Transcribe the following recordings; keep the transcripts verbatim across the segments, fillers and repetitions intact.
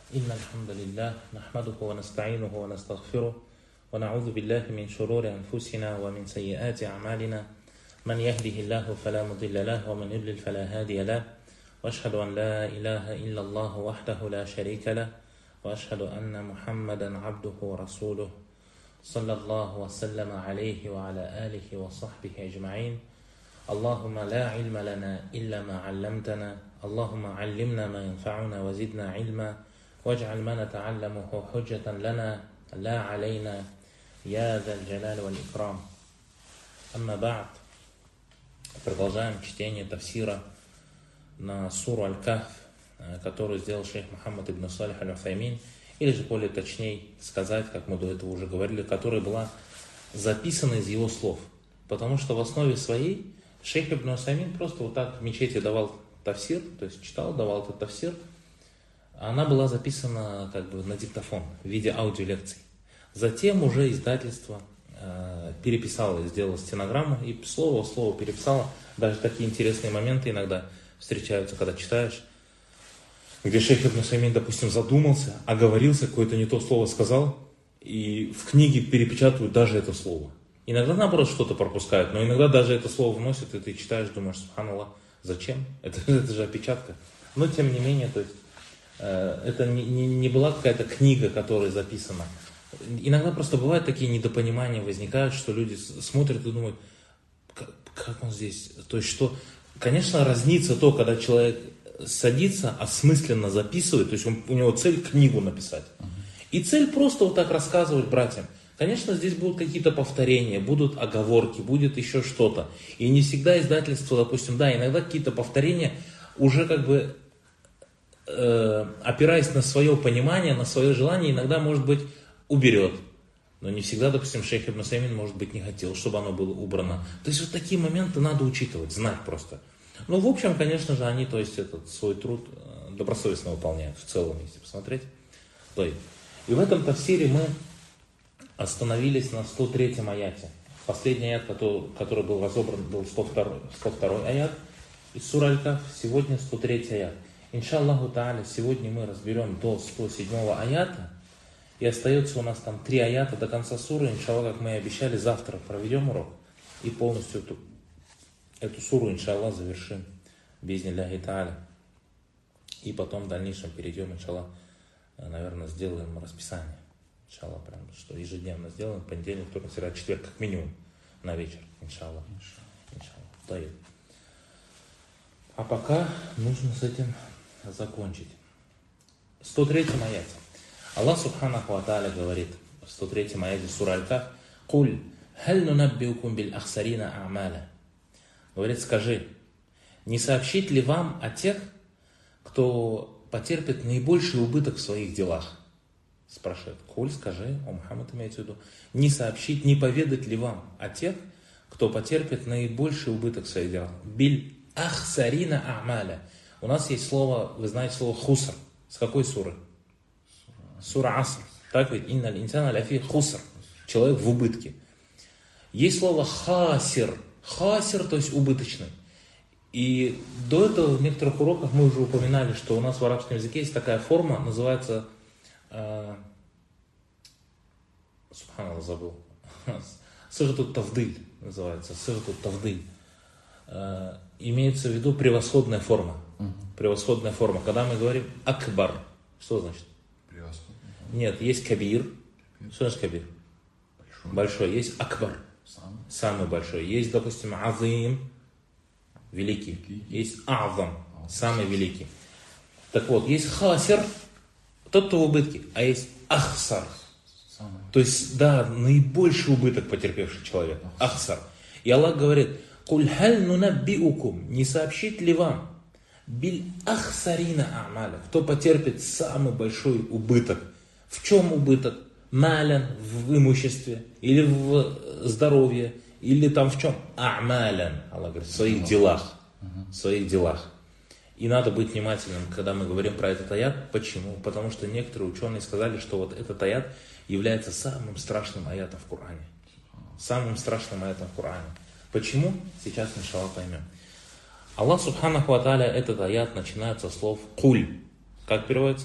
إن الحمد لله نحمده ونستعينه ونستغفره ونعوذ بالله من شرور أنفسنا ومن سيئات أعمالنا من يهده الله فلا مضل له ومن يضلل فلا هادي له وأشهد أن لا إله إلا الله وحده لا شريك له وأشهد أن محمدا عبده ورسوله صلى الله وسلم عليه وعلى آله وصحبه أجمعين. اللهم لا علم لنا إلا ما علمتنا اللهم علمنا ما ينفعنا وزدنا علما واجعل ما نتعلمه حجة لنا لا علينا يا ذا الجلال والإكرام. أما بعد. Продолжаем чтение тафсира на суру Аль-Кахф, которую сделал шейх Мухаммад ибн Салих аль-Уфаймин, или же более точнее сказать, как мы до этого уже говорили, которая была записана из его слов. Потому что в основе своей шейх ибн Усаймин просто вот так в мечети давал тафсир, то есть читал, давал этот тафсир. Она была записана как бы на диктофон в виде аудиолекций. Затем уже издательство э, переписало, сделало стенограмму и слово в слово переписало. Даже такие интересные моменты иногда встречаются, когда читаешь, где шейх ибн Усаймин, допустим, задумался, оговорился, какое-то не то слово сказал, и в книге перепечатывают даже это слово. Иногда, наоборот, что-то пропускают, но иногда даже это слово вносят, и ты читаешь, думаешь, субханаллах, зачем? Это, это же опечатка. Но, тем не менее, то есть, э, это не, не, не была какая-то книга, которая записана. Иногда просто бывают такие недопонимания, возникают, что люди смотрят и думают, как, как он здесь? То есть, что, конечно, разнится то, когда человек садится, осмысленно записывает, то есть он, у него цель книгу написать. И цель просто вот так рассказывать братьям. Конечно, здесь будут какие-то повторения, будут оговорки, будет еще что-то. И не всегда издательство, допустим, да, иногда какие-то повторения уже как бы э, опираясь на свое понимание, на свое желание, иногда, может быть, уберет. Но не всегда, допустим, шейх ибн Усаймин, может быть, не хотел, чтобы оно было убрано. То есть вот такие моменты надо учитывать, знать просто. Ну, в общем, конечно же, они, то есть, этот свой труд добросовестно выполняют в целом, если посмотреть. И в этом тафсире мы остановились на сто третьем аяте. Последний аят, который, который был разобран, был сто второй, сто второй аят из сура Аль-Кахф, сегодня сто третий аят. Иншаллаху та'аля, сегодня мы разберем до сто седьмого аята, и остается у нас там три аята до конца суры. Иншаллах, как мы и обещали, завтра проведем урок и полностью эту, эту суру, иншаллах, завершим. Би'изни-лляхи та'аля. И потом в дальнейшем перейдем, иншаллах, наверное, сделаем расписание. Иншаллах, прям, что ежедневно сделаем, понедельник, вторник, среда, четверг, как минимум, на вечер, иншаллах. Иншаллах. А пока нужно с этим закончить. В сто третьем аяте Аллах Субханаху ва Тааля говорит в сто третьем аяте сура Аль-Кахф: «Куль халь нунаббиукум биль ахсарина а'маля». Говорит, скажи, не сообщить ли вам о тех, кто потерпит наибольший убыток в своих делах? Спрашивает, Куль, скажи, о Мухаммад имеется в виду, не сообщить, не поведать ли вам о тех, кто потерпит наибольший убыток в своих делах? Биль ахсарина а'маля. У нас есть слово, вы знаете слово хуср. С какой суры? Сура Аср. Так ведь? Инналь инсана ляфи хуср. Человек в убытке. Есть слово хасир. Хасир, то есть убыточный. И до этого в некоторых уроках мы уже упоминали, что у нас в арабском языке есть такая форма, называется... Э, Субханаллах, забыл. Сыгатут тавдыль называется. Сыгатут тавдыль. Э, имеется в виду превосходная форма. Uh-huh. Превосходная форма. Когда мы говорим акбар, что значит? Нет, есть кабир. кабир. Что значит кабир? Большой. Большой. Есть акбар. Самый. Самый большой. Есть, допустим, азим. Великий. Великий. Есть а'зам. Самый великий. Так вот, есть хасир. Тот, кто в убытке. А есть ахсар. Самый. То есть, да, наибольший убыток потерпевший человек. Ахсар. И Аллах говорит: «Куль халь нунаббиукум». Не сообщить ли вам? Биль ахсарина а'маля. Кто потерпит самый большой убыток. В чем убыток? Малян, в имуществе, или в здоровье, или там в чем? А'малян, Аллах говорит, в своих делах. В своих делах. И надо быть внимательным, когда мы говорим про этот аят. Почему? Потому что некоторые ученые сказали, что вот этот аят является самым страшным аятом в Коране. Самым страшным аятом в Коране. Почему? Сейчас, иншаллах, поймем. Аллах Субханаху ва Тааля, этот аят начинается со слов «куль». Как переводится?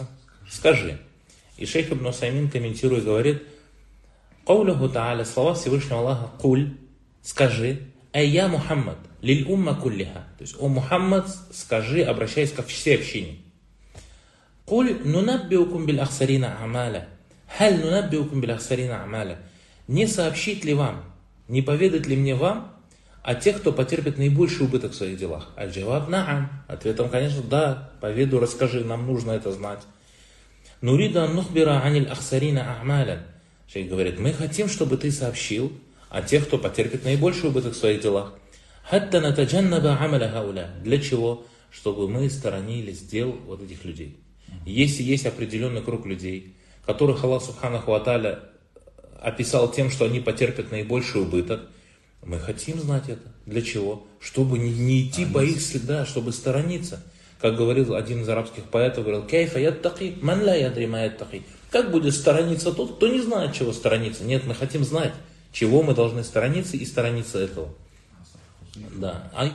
Скажи. И шейх Ибн Усаймин, комментируя, говорит: «Каулюху та'аля», слова Всевышнего Аллаха, «Куль», скажи, «Эй я Мухаммад, лиль умма куллиха», то есть, «О Мухаммад, скажи», обращаясь ко всей общине. «Куль нунаббиукум биль ахсарина амаля». «Халь нунаббиукум биль ахсарина амаля». Не сообщить ли вам, не поведать ли мне вам о тех, кто потерпит наибольший убыток в своих делах? Аль-джаваб на'ам. Ответом, конечно, да, поведу, расскажи, нам нужно это знать. Нурида нухбира аниль ахсарина амаля. Шейх говорит, мы хотим, чтобы ты сообщил о тех, кто потерпит наибольший убыток в своих делах. Хатта натаджаннаба амаля хауля. Для чего? Чтобы мы сторонились дел вот этих людей. Если есть определенный круг людей, которых Аллах Субханаху ва Тааля описал тем, что они потерпят наибольший убыток, мы хотим знать это. Для чего? Чтобы не, не идти по их следам, чтобы сторониться. Как говорил один из арабских поэтов, говорил, «Кайфа яттаки, ман ла ядри ма яттаки». Как будет сторониться тот, кто не знает, чего сторониться? Нет, мы хотим знать, чего мы должны сторониться и сторониться этого. Да. Ай?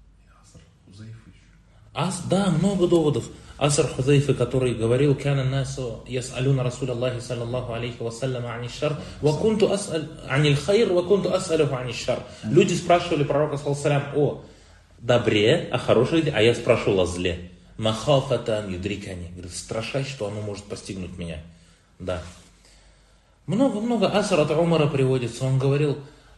Ас, да, много доводов. Аср Хузайфы, который говорил, «Кяна насу яс'алюна Расуля Аллахи саллаллаху алейхи вассаляма ани шар, ва кунту ас'аль анил хайр, ва кунту ас'алюху ани шар». Люди спрашивали пророка саллаллаху алейхи о добре, о хорошей, а я спрашивал о зле. Махафатан юдрикани. Говорит, страшась, что оно может постигнуть меня. Да. Много-много аср от Умара приводится. Он говорил,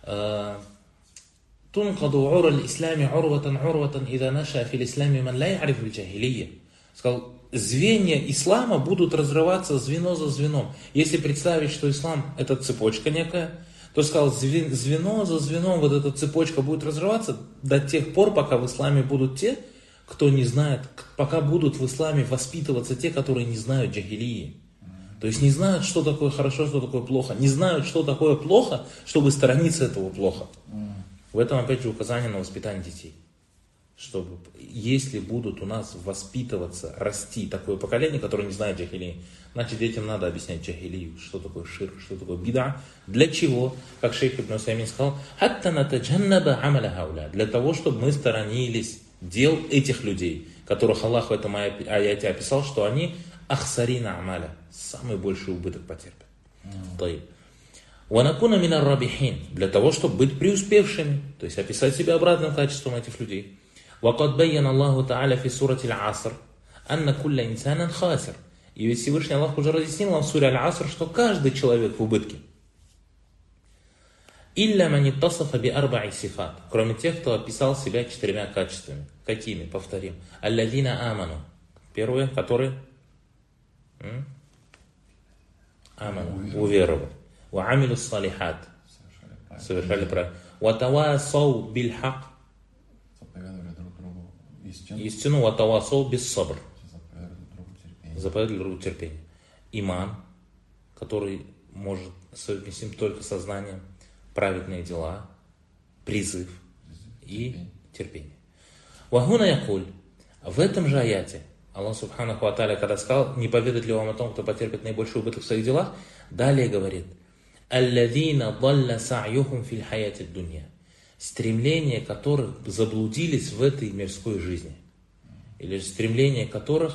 «Тункаду ура л-ислами урватан урватан, ида наша фил ислами ман ла яриф аль-джахилия». Сказал, звенья ислама будут разрываться звено за звеном. Если представить, что ислам это цепочка некая, то сказал, звено за звеном вот эта цепочка будет разрываться до тех пор, пока в исламе будут те, кто не знает, пока будут в исламе воспитываться те, которые не знают джахилии. То есть не знают, что такое хорошо, что такое плохо. Не знают, что такое плохо, чтобы сторониться этого плохо. В этом опять же указание на воспитание детей. Чтобы, если будут у нас воспитываться, расти такое поколение, которое не знает джахилии, значит детям надо объяснять джахилию, что такое ширк, что такое бида. Для чего? Как шейх Ибн Усаймин сказал, «Хатта натаджаннаба амаля хауля». Для того, чтобы мы сторонились дел этих людей, которых Аллах в этом аяте описал, что они ахсарина амаля, самый больший убыток потерпят. Mm. «Ванакуна минар рабихин», для того, чтобы быть преуспевшими, то есть описать себя обратным качеством этих людей. وَقَدْ بَيَّنَ اللَّهُ تَعَالَى فِي سُورَةِ الْعَصْرِ أَنَّ كُلَّ إِنسَانٍ خَاسِرٍ. И ведь Всевышний Аллах уже разъяснил нам в суре Аль-Аср, что каждый человек в убытке. «Илля ман иттасафа би арба'i сифат», кроме тех, кто описал себя четырьмя качествами. Какими? Повторим. «Алладина аману». Первые, которые? М? Аману. Уверовали. «Ва амилу салихат». Совершали правильно. «Ва тавасау биль хак». Истину, ватавасол без сабр. Заповедали другу терпение. Иман, который может совместим только со знанием, праведные дела, призыв и терпение. Вахуна якуль. В этом же аяте Аллах Субханаху ва Тааля, когда сказал, не поведать ли вам о том, кто потерпит наибольший убыток в своих делах, далее говорит, «Алладина далла сa'юхум фил хаяти дунья». Стремления которых заблудились в этой мирской жизни. Или стремления которых,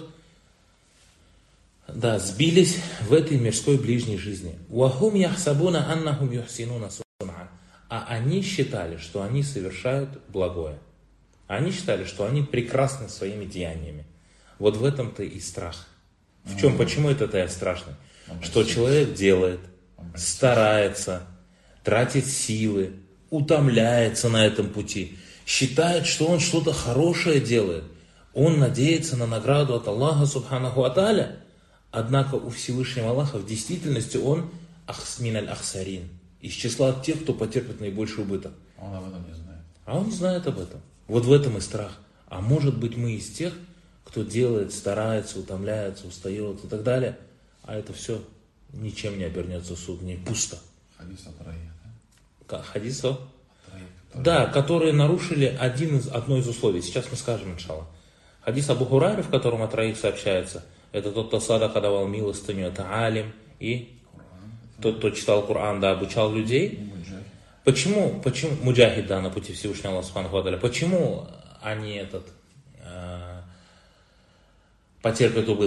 да, сбились в этой мирской ближней жизни. وَهُمْ يَحْسَبُونَ أَنَّهُمْ يُحْسِنُونَ صُنْعًا. А они считали, что они совершают благое. Они считали, что они прекрасны своими деяниями. Вот в этом-то и страх. В чем, почему это то страшно? Что человек делает, старается, тратит силы, утомляется на этом пути, считает, что он что-то хорошее делает. Он надеется на награду от Аллаха Субханаху ва Тааля. Однако у Всевышнего Аллаха в действительности он ахсмин аль-ахсарин, из числа тех, кто потерпит наибольший убыток. Он об этом не знает. А он не знает об этом. Вот в этом и страх. А может быть мы из тех, кто делает, старается, утомляется, устает и так далее, а это все ничем не обернется в суд, не пусто. Хадис о троих, да? Хадисов? Троих, которые... Да, которые нарушили один из, одно из условий. Сейчас мы скажем, иншаллах. Хадис Абу Хурайры, в котором о троих сообщается, это тот, кто садака давал милостыню, это алим, и тот, кто читал Коран, да, обучал людей. Муджахид. Почему, почему, муджахид, да, на пути Всевышнего Аллаха Субханаху ва Тааля, почему они этот, э, потерпят убыток?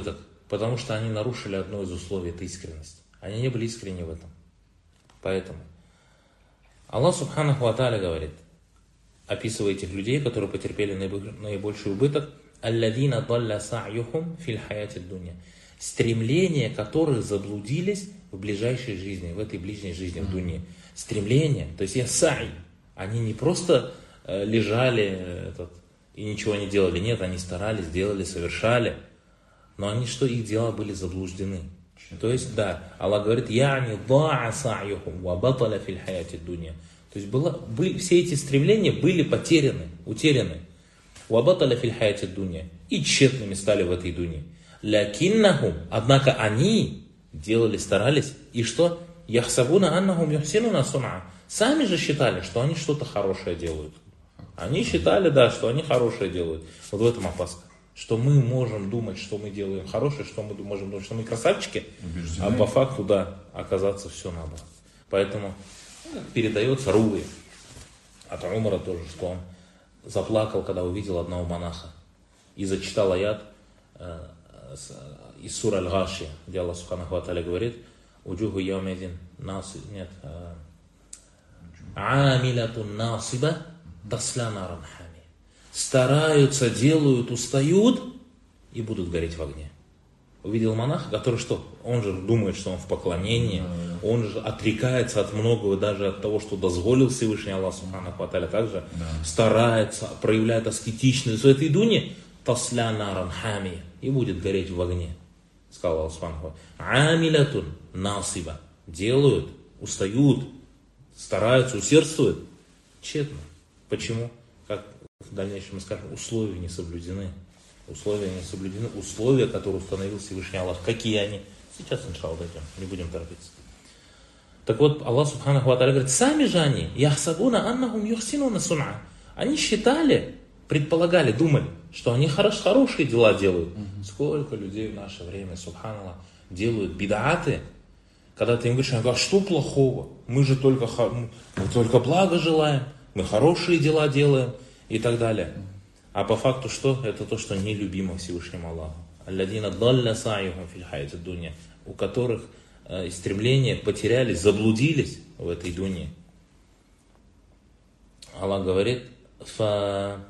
Потому что они нарушили одно из условий, это искренность. Они не были искренни в этом. Поэтому Аллах Субханаху ва Тааля говорит, описывая этих людей, которые потерпели наибольший убыток, «Алладина далля са'юхум фил хаяти дунья». Стремления которых заблудились в ближайшей жизни, в этой ближней жизни, в дунье. Стремления, то есть я са'й. Они не просто э, лежали этот, и ничего не делали. Нет, они старались, делали, совершали. Но они что, их дела были заблуждены. То есть, да, Аллах говорит, «Я'ни да'a са'юхум ва баталя фил хаяти дунья». То есть было, были, все эти стремления были потеряны, утеряны. «Ва баталя фил хаяти дунья». И тщетными стали в этой дуне. «Лякиннахум», однако они делали, старались, и что? «Яхсабуна аннахум юхсинуна суна». Сами же считали, что они что-то хорошее делают. Они считали, да, что они хорошее делают. Вот в этом опаска. Что мы можем думать, что мы делаем хорошее, что мы можем думать, что мы красавчики, убеждены. А по факту, да, оказаться все наоборот. Поэтому передается Руви от Умара тоже, что он заплакал, когда увидел одного монаха и зачитал аят э, из суры Аль-Гашия, где Аллах Субханаху ва Тааля говорит, «Уджуху яумидин наси, нет, амилятун насиба тасля наран хами». Стараются, делают, устают и будут гореть в огне. Увидел монаха, который что? Он же думает, что он в поклонении, да, он же отрекается от многого, даже от того, что дозволил Всевышний Аллах Субханаху ва Тааля, также да. старается, проявляет аскетичность в этой дуне, тасля наран хами, и будет гореть в огне. Сказал Аллах Субханаху. Амилятун насиба. Делают, устают, стараются, усердствуют. Тщетно. Почему? Как в дальнейшем мы скажем, условия не соблюдены. Условия не соблюдены. Условия, которые установил Всевышний Аллах. Какие они? Сейчас, иншаллах, дойдем. Не будем торопиться. Так вот, Аллах Субханаху ва Тааля говорит, сами же они, яхсабуна аннахум юхсинуна суна. Они считали, предполагали, думали, что они хорош, хорошие дела делают. Mm-hmm. Сколько людей в наше время, субханаллах, делают бидааты, когда ты им говоришь, а что плохого? Мы же только, мы только благо желаем, мы хорошие дела делаем и так далее. Mm-hmm. А по факту что? Это то, что нелюбимо Всевышнему Аллаху. Алладина далля са'юхум фил хаяти дунья, у которых э, стремления потерялись, заблудились в этой дуне. Аллах говорит, фа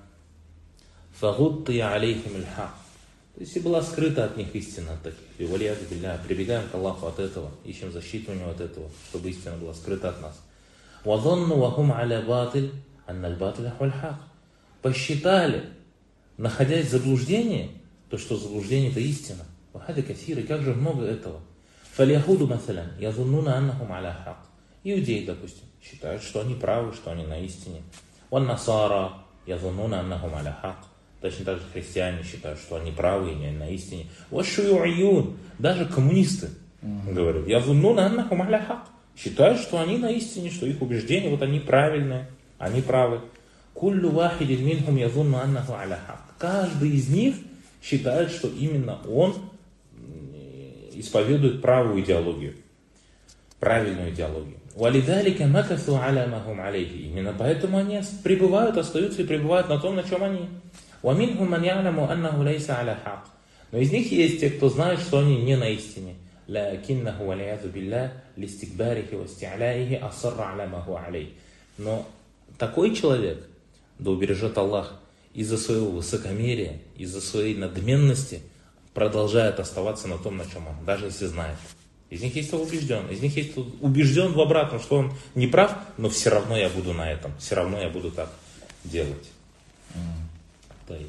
фагутия алейхим аль-хак. То есть и была скрыта от них истина от таких. И валияду билля, прибегаем к Аллаху от этого, ищем защиту у него от этого, чтобы истина была скрыта от нас. Вазанну вахум аля батиль, анналь батиля хуль-хак. Посчитали, находясь в заблуждении, то, что заблуждение это истина. Вахади кассиры, как же много этого. Фалияхуду масалян, язуннуна аннахум аля хак. Иудеи, допустим, считают, что они правы, что они на истине. Ван насара, язуннуна аннахум аля хак. Точно так же христиане считают, что они правы и не на истине. Вашуюйюн, даже коммунисты mm-hmm. говорят, язуннуна аннахум аля хак. Считают, что они на истине, что их убеждения, вот они правильные, они правы. Куллю вахидин минхум язунну аннаху аля хак. Каждый из них считает, что именно он исповедует правую идеологию, правильную идеологию. Валидалика макасу аля махум алейхи. Именно поэтому они пребывают, остаются и пребывают на том, на чем они. Ваминхум ман я'ламу аннаху лайса аля хак. Но из них есть те, кто знает, что они не на истине. Лакиннаху валиязу билля листикбарихи васти'ляихи ассарра аля маху алей. Но такой человек, да убережет Аллах, из-за своего высокомерия, из-за своей надменности продолжает оставаться на том, на чем он, даже если знает. Из них есть кто убежден, из них есть кто убежден в обратном, что он не прав, но все равно я буду на этом, все равно я буду так делать. Mm.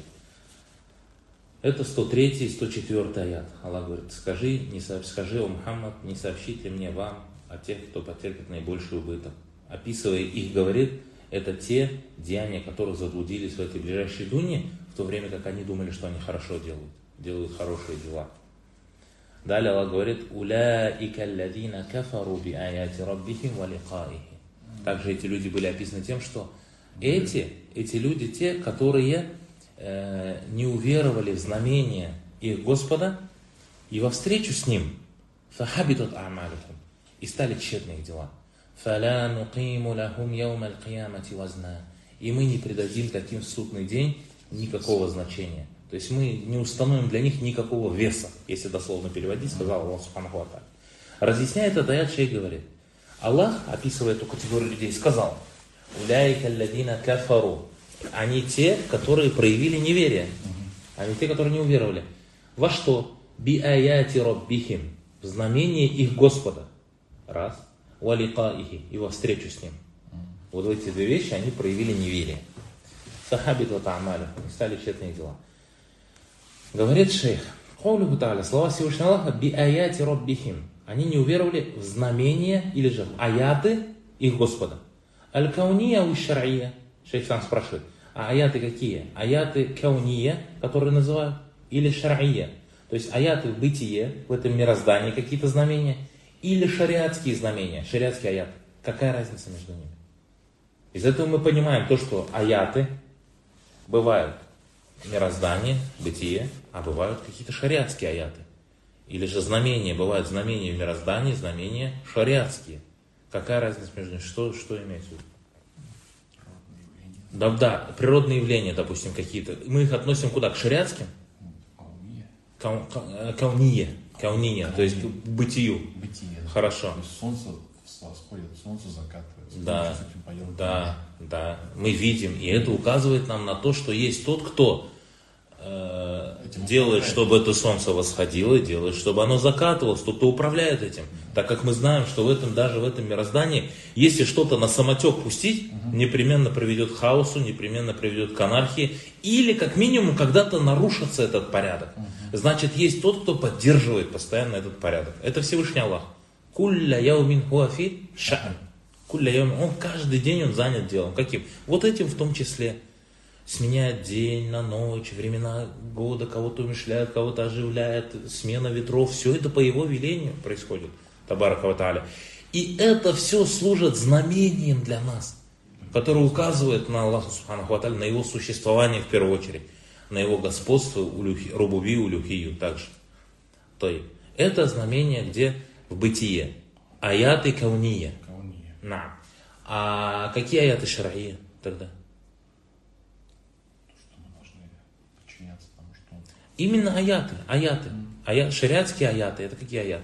Это сто третий и сто четвёртый аят. Аллах говорит, скажи, не со... скажи, о Мухаммад, не сообщит ли мне вам о тех, кто потерпит наибольший убыток. Описывая их, говорит, это те деяния, которых заблудились в этой ближайшей дуне, в то время как они думали, что они хорошо делают, делают хорошие дела. Далее Аллах говорит, «Уляика алладина кафару би аяти раббихим ва ликаихи». Также эти люди были описаны тем, что эти, эти люди те, которые э, не уверовали в знамение их Господа и во встречу с Ним, фахабитут а'малухум, и стали тщетны их дела. «Фаля нуқиму лахум яумал қиямати вазна». И мы не придадим таким в судный день никакого значения. То есть мы не установим для них никакого веса, если дословно переводить, сказал Аллах Субханаху ва Тааля. Разъясняет этот аят, шейх говорит. Аллах, описывая эту категорию людей, сказал: «Уляйка алладина кафару». Они те, которые проявили неверие. Они те, которые не уверовали. Во что? Би аяти раббихим. В знамение их Господа. Раз. Ва ликаихи. И во встречу с ним. Вот в эти две вещи они проявили неверие. Сахабит ва та'амаля. Не стали тщетные дела. Говорит шейх. Каулюху та'аля. Слова Всевышнего Аллаха. Би аяти раббихим. Они не уверовали в знамения или же в аяты их Господа. Аль-кауния у-шар'ия. Шейх сам спрашивает. А аяты какие? Аяты кауния, которые называют, или шар'ия. То есть аяты в бытие, в этом мироздании какие-то знамения, или шариатские знамения, шариатские аяты. Какая разница между ними? Из этого мы понимаем то, что аяты бывают мироздание, бытие, а бывают какие-то шариатские аяты. Или же знамения, бывают знамения в мироздании, знамения шариатские. Какая разница между ними? Что, что имеется в виду? Да, да, природные явления, допустим, какие-то. Мы их относим куда? К шариатским? Кау, ка, кауния. Кауния, то есть к бытию. Бытие. Хорошо. То есть солнце восходит, солнце закатывается. Да, да, да. Мы видим, и это указывает нам на то, что есть тот, кто э, делает, чтобы это солнце восходило, и делает, чтобы оно закатывалось, тот, кто управляет этим. Так как мы знаем, что в этом, даже в этом мироздании, если что-то на самотек пустить, угу. непременно приведет к хаосу, непременно приведет к анархии, или как минимум когда-то нарушится этот порядок. Угу. Значит, есть тот, кто поддерживает постоянно этот порядок. Это Всевышний Аллах. Кулля яумин хуафи ша'ан. Кулля яумин. Он каждый день он занят делом. Каким? Вот этим в том числе. Сменяет день на ночь, времена года, кого-то умышляет, кого-то оживляет, смена ветров. Все это по его велению происходит. Табарака ва тааля. И это все служит знамением для нас, которое указывает на Аллаха Субханаху ва Тааля, на его существование в первую очередь, на его господство, рубуби, улюхию также. То есть, это знамение где? В бытие. Аяты кауния. На. А какие аяты шар'ия тогда? Именно аяты, аяты. Аят, шариатские аяты, это какие аяты?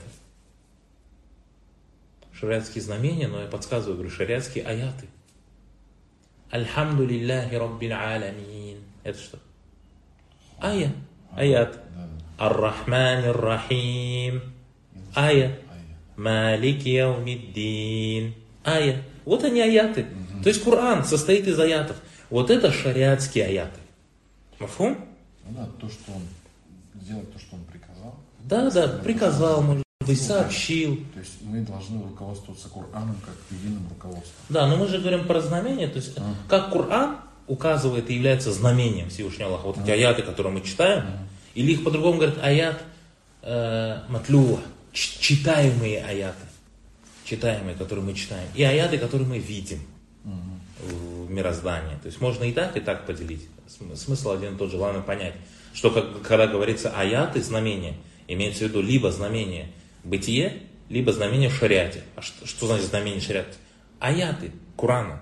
Шариатские знамения, но я подсказываю, говорю, шариатские аяты. Альхамду лилляхи раббил аламин. Это что? Ая. Аят. Ар-Рахман ар-Рахим. Ая. Малик яумиддин. Ая. Вот они аяты. Угу. То есть Коран состоит из аятов. Вот это шариатские аяты. Мафхум? Ну да, то, что он сделать то, что он приказал. Да, да, приказал, может быть, сообщил. То есть мы должны руководствоваться Кораном как единым руководством. Да, но мы же говорим про знамения, то есть а. как Коран указывает и является знамением Всевышнего Аллаха. Вот а. эти аяты, которые мы читаем, а. или их по-другому говорят аят э, матлюа, читаемые аяты, читаемые, которые мы читаем, и аяты, которые мы видим а. в мироздании. То есть можно и так, и так поделить. Смысл один и тот же, главное понять, что как, когда говорится аяты, знамения, имеется в виду либо знамение бытие, либо знамение в шариате. А что, что значит знамение в шариате? Аяты Корана.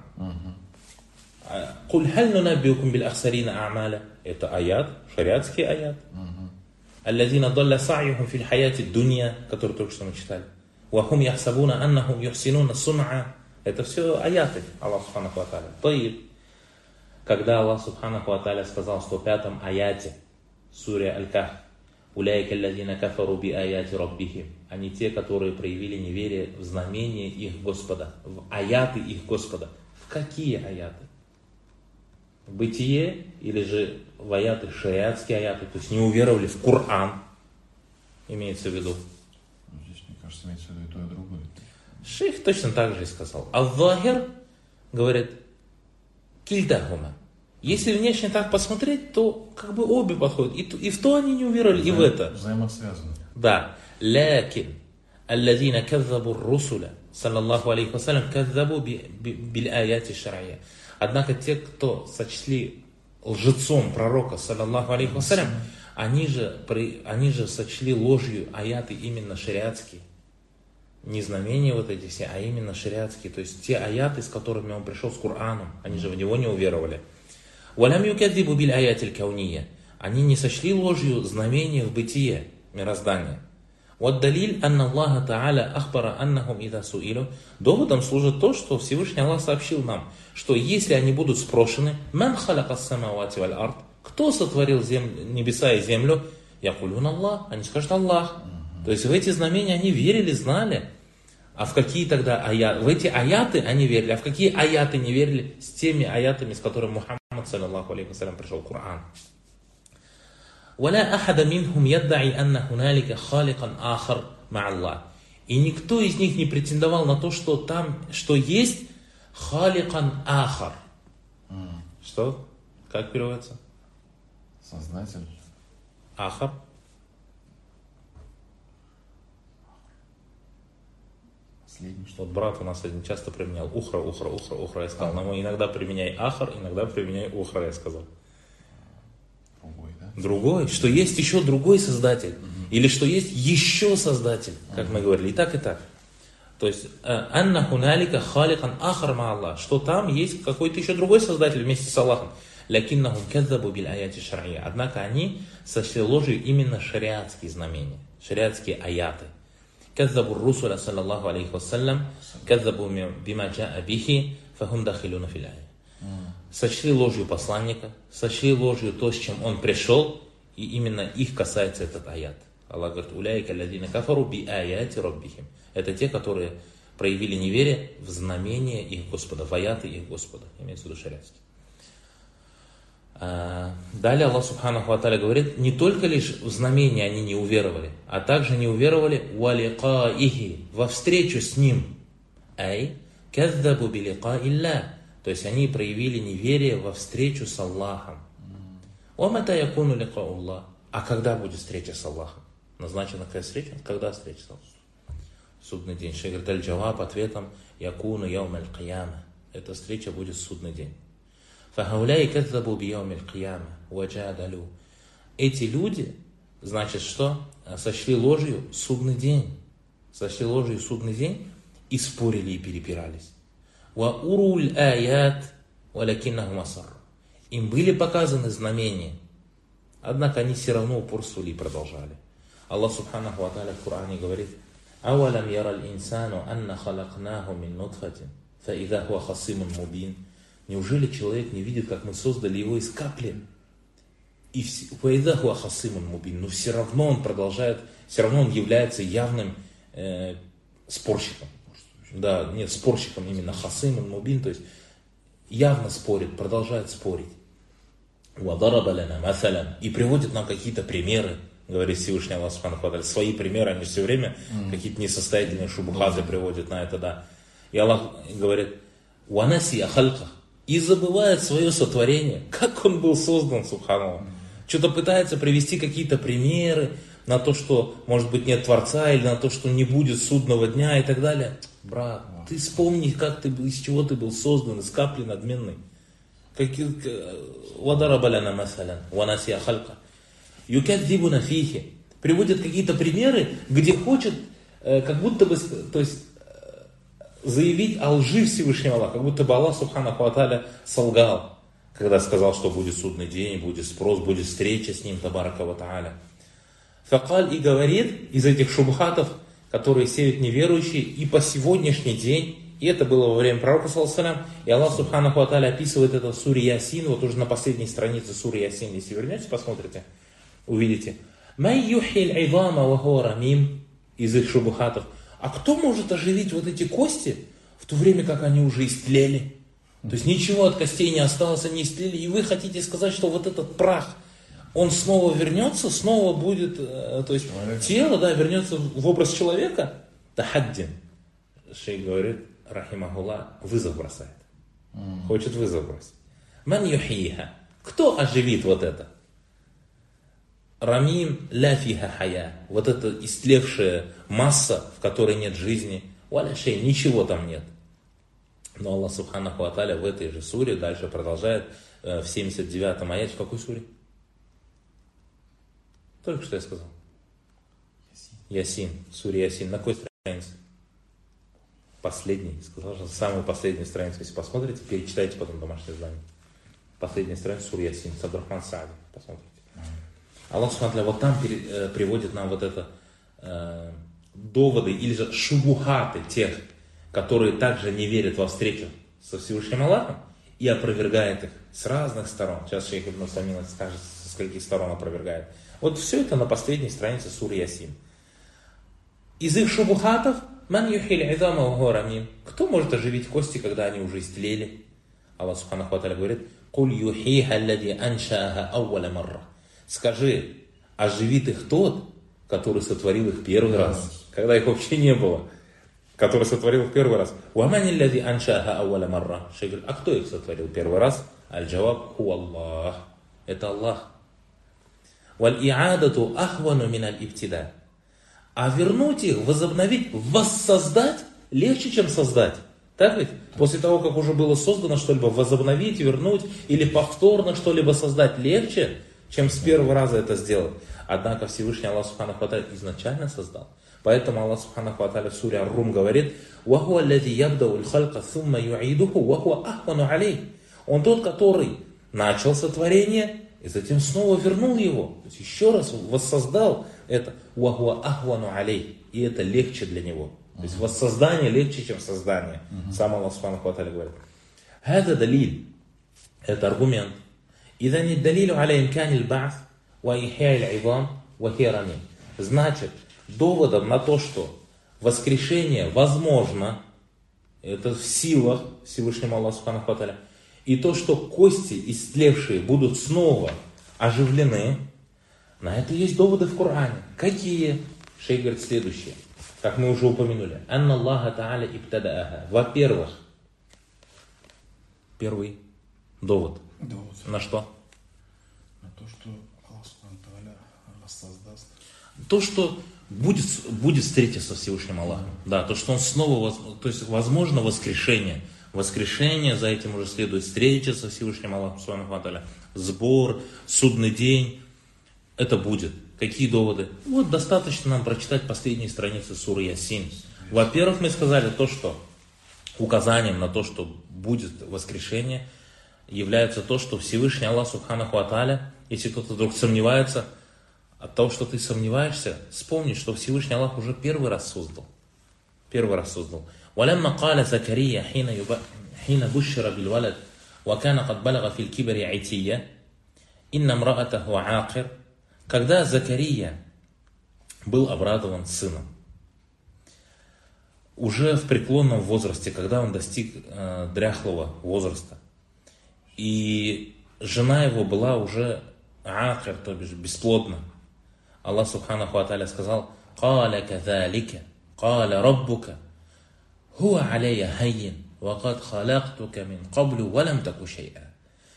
Куль халь нунаббиукум биль ахсарина а'маля. Это аят, шариатский аят. Алладина далля са'юхум фил хаяти дунья, который только что мы читали. Вахум яхсабуна аннахум юхсинуна сун'a. Это все аяты Аллах Субханаху ва Тааля. Таиб. Когда Аллах Субханаху ва Тааля сказал в сто пятом аяте суре Аль-Кахф: «Уляйка алладина кафару би аяти раббихим». Они те, которые проявили неверие в знамение их Господа, в аяты их Господа. В какие аяты? В бытие или же в аяты, шариатские аяты, то есть не уверовали в Коран, имеется в виду. Здесь, мне кажется, имеется в виду и то, и другое. Шейх точно так же и сказал. Ал-Захир говорит: кильтахума. Если внешне так посмотреть, то как бы обе подходят. И, и в то они не уверовали, Взаим, и в это. Взаимосвязаны. Да. Лякин алладина каззабу русуля саллаллаху алейхи вассалям каззабу биль аяти шар'ия. Однако те, кто сочли лжецом пророка саллаллаху алейхи вассалям, они же, они же сочли ложью аяты именно шариатские. Не знамения вот эти все, а именно шариатские. То есть те аяты, с которыми он пришел с Кораном, они же в него не уверовали. «Валям юкаддибу биль аятиль кауния». Они не сочли ложью знамение в бытие, мироздание. Вот далиль анна Аллаха Та'аля ахбара аннахум ида суилю. Доводом служит то, что Всевышний Аллах сообщил нам, что если они будут спрошены, ман халакас самавати валь ард, кто сотворил зем... небеса и землю, якулюн Аллах, они скажут Аллах. То есть в эти знамения они верили, знали. А в какие тогда аяты? В эти аяты они верили. А в какие аяты не верили? С теми аятами, с которыми Мухаммад, саллаллаху алейхи вассалям, пришел Коран. وَلَا أَحَدَ مِنْهُمْ يَدَّعِي أَنَّ هُنَالِكَ خَالِقًا آخَرَ مَعَ اللَّهِ. И никто из них не претендовал на то, что там, что есть халикан ахар. Mm. Что? Как переводится? Создатель. Ахар. Последний. Вот брат у нас один часто применял ухра, ухра, ухра, ухра. Я сказал, но иногда применяй ахар, иногда применяй ухра, я сказал. Другой, да? Другой, что есть еще другой создатель. Mm-hmm. Или что есть еще создатель, как mm-hmm. мы говорили. И так, и так. То есть, анна хуналика халикан ахар ма Аллах. Что там есть какой-то еще другой создатель вместе с Аллахом. Лякиннахум кадзабу биль аяти шар'ия. Однако они сочли ложью именно шариатские знамения, шариатские аяты. Кадзабу русуля саллаллаху алейхи вассалям, кадзабу бима джаа бихи, фахум дахилюна фил ая. Сочли ложью посланника, сочли ложью то, с чем он пришел, и именно их касается этот аят. Аллах говорит, уляйка ладина кафару би аяти раббихим. Это те, которые проявили неверие в знамение их Господа, в аяты их Господа, имеется в виду шариатские. Далее Аллах Субханаху ва Тааля говорит, не только лишь в знамение они не уверовали, а также не уверовали валикаихи, во встречу с ним. Ай, кадзабу билика илля. То есть они проявили неверие во встречу с Аллахом. Омата якуну лика Аллах. А когда будет встреча с Аллахом? Назначена какая встреча? Когда встреча с Аллахом? Судный день. Шейх говорит, аль-джаваб ответом якуну яум аль-кияма. Эта встреча будет в судный день. Фахауляй кадзабу би яум аль-кияма ваджадалю. Эти люди, значит, что? Сочли ложью судный день. Сочли ложью судный день и спорили и перепирались. وَأُرُوا الْآيَاتِ وَلَكِنَّهُمْ أَصَرُّوا. Им были показаны знамения, однако они все равно упорствовали и продолжали. Аллах Субханаху ва Тааля в Коране говорит, أَوَلَمْ يَرَ الْإِنسَانُ أَنَّ خَلَقْنَاهُ مِنْ نُطْفَةٍ فَإِذَا هُوَ خَصِيمٌ مُبِينٌ. Неужели человек не видит, как мы создали его из капли? И فَإِذَا هُوَ خَصِيمٌ مُبِينٌ. Но все равно он продолжает, все равно он является явным э, спорщиком. Да, нет, спорщиком именно хасим мубин, то есть явно спорит, продолжает спорить. И приводит нам какие-то примеры, говорит Всевышний Аллах Субханаху ва Тааля. Свои примеры, они все время mm. какие-то несостоятельные шубухаты mm. приводят на это, да. И Аллах говорит, уанаси ахальках, и забывает свое сотворение, как он был создан, субханаллах. Mm. Что-то пытается привести какие-то примеры на то, что, может быть, нет Творца, или на то, что не будет судного дня и так далее. Брат, ты вспомни, как ты, из чего ты был создан, из капли надменной. Вадарабаляна масалян, ванасия халька. Юкаддибуна фихи. Приводит какие-то примеры, где хочет, как будто бы, то есть, заявить о лжи Всевышнего Аллаха, как будто бы Аллах Субханаху ва Тааля солгал, когда сказал, что будет судный день, будет спрос, будет встреча с ним, табарака ва Тааля. Факаль и говорит из этих шубхатов, которые сеют неверующие, и по сегодняшний день, и это было во время пророка, саллаллаху алейхи ва саллям, и Аллах Субханаху ва Тааля описывает это в суре Ясин, вот уже на последней странице суры Ясин, если вернетесь, посмотрите, увидите. Май юхиль айдама ва хуа рамим, из их шубхатов. А кто может оживить вот эти кости, в то время как они уже истлели? То есть ничего от костей не осталось, они истлели, и вы хотите сказать, что вот этот прах, он снова вернется, снова будет, то есть человек. Тело, да, вернется в образ человека. Тахаддин. Шейх говорит, рахимахуллах, вызов бросает. Mm. Хочет вызов бросить. Ман юхиха. Кто оживит вот это? Рамим ля фиха хая. Вот эта истлевшая масса, в которой нет жизни. Валя шей, ничего там нет. Но Аллах Субханаху ва Тааля в этой же суре дальше продолжает в семьдесят девятом аяте. В какой суре? Только что я сказал. Ясин. Суре Ясин. На какой странице? Последний. Сказал, что самую последнюю страницу. Если посмотрите, перечитайте потом домашнее задание. Последняя страница суре Ясин. Сабрахман Саади. Посмотрите. Аллах Субхану вот там э, приводит нам вот это э, доводы или же шубухаты тех, которые также не верят во встречу со Всевышним Аллахом и опровергает их с разных сторон. Сейчас шейх Ибн Усаймин скажет, со скольких сторон опровергает. Вот все это на последней странице суры Ясин. Из их шубухатов ман юхиль изама ва хуа рамим. Кто может оживить кости, когда они уже истлели? Аллах Субханаху ва Тааля говорит: «Куль юхиха аллади аншааха ауаля марра». Скажи, оживит их тот, который сотворил их первый раз, когда их вообще не было. Который сотворил их первый раз. «Уамани аллади аншааха ауаля марра». Шейх говорит: а кто их сотворил первый раз? Аль-джаваб ху Аллах. Это Аллах. «Валь-и'адату ахвану мин аль-ибтида». А вернуть их, возобновить, воссоздать легче, чем создать. Так ведь? После того, как уже было создано что-либо, возобновить, вернуть или повторно что-либо создать легче, чем с первого раза это сделать. Однако Всевышний Аллах Субханаху ва Тааля изначально создал. Поэтому Аллах Субханаху ва Тааля в суре Ар-Рум говорит: «Вахуа аллади ябдау аль-халка сумма ю'идуху вахуа ахвану алей». Он тот, который начал сотворение и затем снова вернул его. То есть еще раз воссоздал это. «Вахуа ахвану алей». И это легче для него. То есть воссоздание легче, чем создание. Uh-huh. Сам Аллах Субханаху ва Тааля говорит. «Хаза далиль». Это аргумент. «Иза не далилю аля имкани аль-ба'с ва ихя аль-идам ва хия рамим». Значит, доводом на то, что воскрешение возможно, это в силах Всевышнего Аллаха Субханаху ва Тааля, и то, что кости истлевшие будут снова оживлены, на это есть доводы в Коране. Какие? Шейх говорит следующее, как мы уже упомянули. «Анна Аллаха Тааля ибтадааха». Во-первых, первый довод. довод. На что? На то, что Аллах Субхану Тааля воссоздаст. То, что будет, будет встреча со Всевышним Аллахом. Да, то, что он снова, то есть возможно воскрешение. Воскрешение, за этим уже следует встреча со Всевышним Аллахом Субхану ва Тааля. Сбор, судный день. Это будет. Какие доводы? Вот достаточно нам прочитать последние страницы суры Ясин. Во-первых, мы сказали то, что указанием на то, что будет воскрешение, является то, что Всевышний Аллах Субханаху ва Тааля, если кто-то вдруг сомневается, от того, что ты сомневаешься, вспомни, что Всевышний Аллах уже первый раз создал. Первый раз создал. وَلَمَّا قَالَ زَكَرِيَّا حِينَ بُشِّرَ بِالْوَلَدِ وَكَانَ قَدْ بَلَغَ فِي الْكِبَرِ عِتِيًّا إِنَّ امْرَأَتَهُ عَاقِرٌ. Когда Закария был обрадован сыном, уже в преклонном возрасте, когда он достиг э, дряхлого возраста, и жена его была уже аакир, то бишь бесплодна, Аллах Субханаху ва Тааля сказал: «Каля казалика, каля раббука, хуа алейя хайин, ва кад халактука мин каблю, ва лам таку шей'a».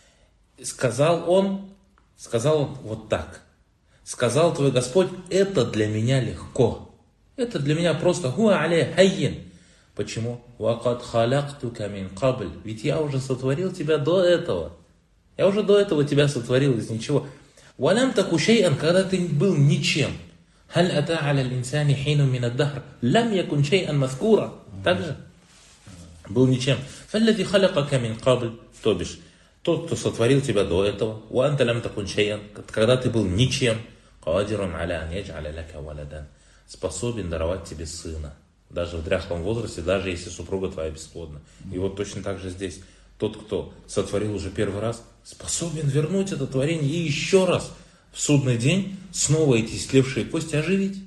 Сказал он, сказал он вот так. Сказал твой Господь: это для меня легко. Это для меня просто хуа алейя хайин. Почему? Ва кад халактука мин кабль. Ведь я уже сотворил тебя до этого. Я уже до этого тебя сотворил из ничего. Ва лам таку шей'ан, когда ты был ничем. Халь ата аля линсани хину мин ад-дахр лам якун шей'ан мазкура. Так же? Был ничем. Фаллади халакака мин кабль. То бишь, тот, кто сотворил тебя до этого. Ва анта лам такун шей'ан. Когда ты был ничем. Кадирун аля ан ядж'аля лака валадан. Способен даровать тебе сына. Даже в дряхлом возрасте, даже если супруга твоя бесплодна. И вот точно так же здесь. Тот, кто сотворил уже первый раз, способен вернуть это творение и еще раз в судный день снова эти истлевшие кости оживить.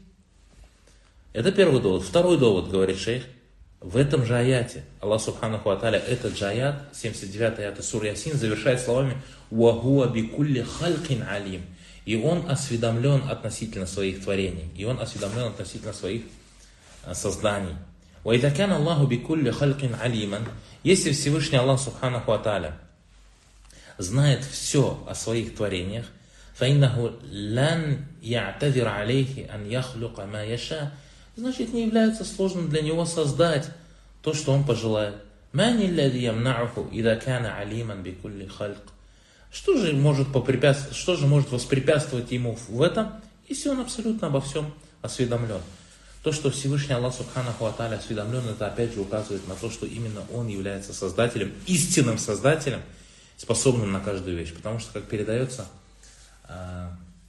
Это первый довод. Второй довод, говорит шейх, в этом же аяте Аллах Субханаху ва Тааля этот же аят, семьдесят девятый аят сур Ясин, завершает словами «Вахуа бикулли халькин алим». И он осведомлен относительно своих творений. И он осведомлен относительно своих созданий. وَإِذَا كَانَ اللَّهُ بِكُلِّ خَلْقٍ عَلِيمًا. Если Всевышний Аллах Субханаху ва Тааля знает все о своих творениях, فَإِنَّهُ لَنْ يَعْتَذِرَ عَلَيْهِ أَنْ يَخْلُقَ مَا يَشَاءُ. Значит, не является сложным для него создать то, что он пожелает. مَنِ الَّذِي يَمْنَعُهُ إِذَا كَانَ عَلِيمًا بِكُلِّ خَلْقٍ. Что же может попрепятствовать, что же может воспрепятствовать ему в этом, если он абсолютно обо всем осведомлен? То, что Всевышний Аллах Субханаху ва Тааля осведомлен, это опять же указывает на то, что именно Он является создателем, истинным создателем, способным на каждую вещь. Потому что, как передается э,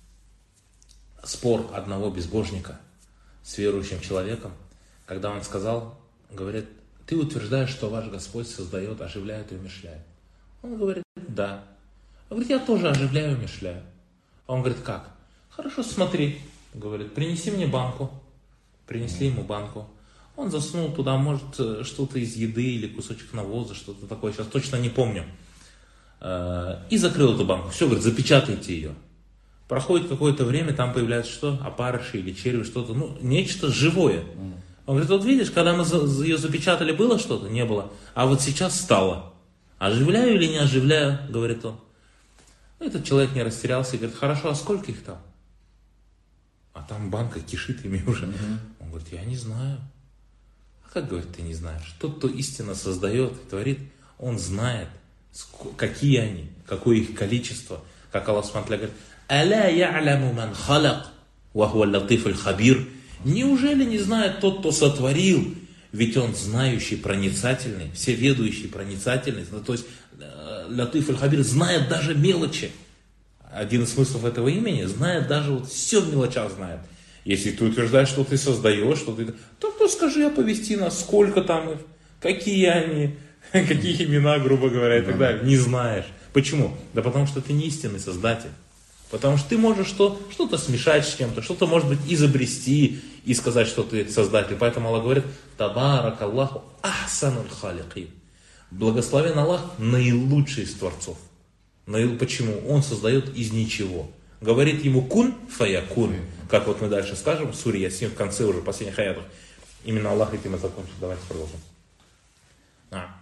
спор одного безбожника с верующим человеком, когда он сказал, говорит, ты утверждаешь, что ваш Господь создает, оживляет и умерщвляет. Он говорит, да. Он говорит, я тоже оживляю и умерщвляю. А он говорит, как? Хорошо, смотри. Говорит, принеси мне банку. Принесли ему банку. Он засунул туда, может, что-то из еды или кусочек навоза, что-то такое, сейчас точно не помню. И закрыл эту банку. Все, говорит, запечатайте ее. Проходит какое-то время, там появляется что? Опарыши или черви, что-то, ну, нечто живое. Он говорит, вот видишь, когда мы ее запечатали, было что-то? Не было. А вот сейчас стало. Оживляю или не оживляю? Говорит он. Этот человек не растерялся и говорит, хорошо, а сколько их там? А там банка кишит ими уже. Mm-hmm. Он говорит, я не знаю. А как, говорит, ты не знаешь? Тот, кто истинно создает и творит, он знает, какие они, какое их количество. Как Аллах Субхану ва Тааля говорит, «Аля я'ляму ман халак, ва хуа ал-латиф аль-хабир». Неужели не знает тот, кто сотворил? Ведь он знающий, проницательный, всеведущий, проницательный. То есть Латиф аль-Хабир знает даже мелочи. Один из смыслов этого имени знает даже вот все в мелочах знает. Если ты утверждаешь, что ты создаешь, что ты, то, то скажи, оповести нас, сколько там их, какие они, какие имена, грубо говоря, и так далее. Не знаешь. Почему? Да потому что ты не истинный создатель. Потому что ты можешь что, что-то смешать с чем-то, что-то, может быть, изобрести и сказать, что ты создатель. Поэтому Аллах говорит, «Табарак Аллаху ахсанул халикин». Благословен Аллах наилучший из творцов. Почему? Он создает из ничего. Говорит ему кун фаякун. Как вот мы дальше скажем, в суре Ясин, в конце уже последних аятов. Именно Аллах этим и закончит. Давайте продолжим. А.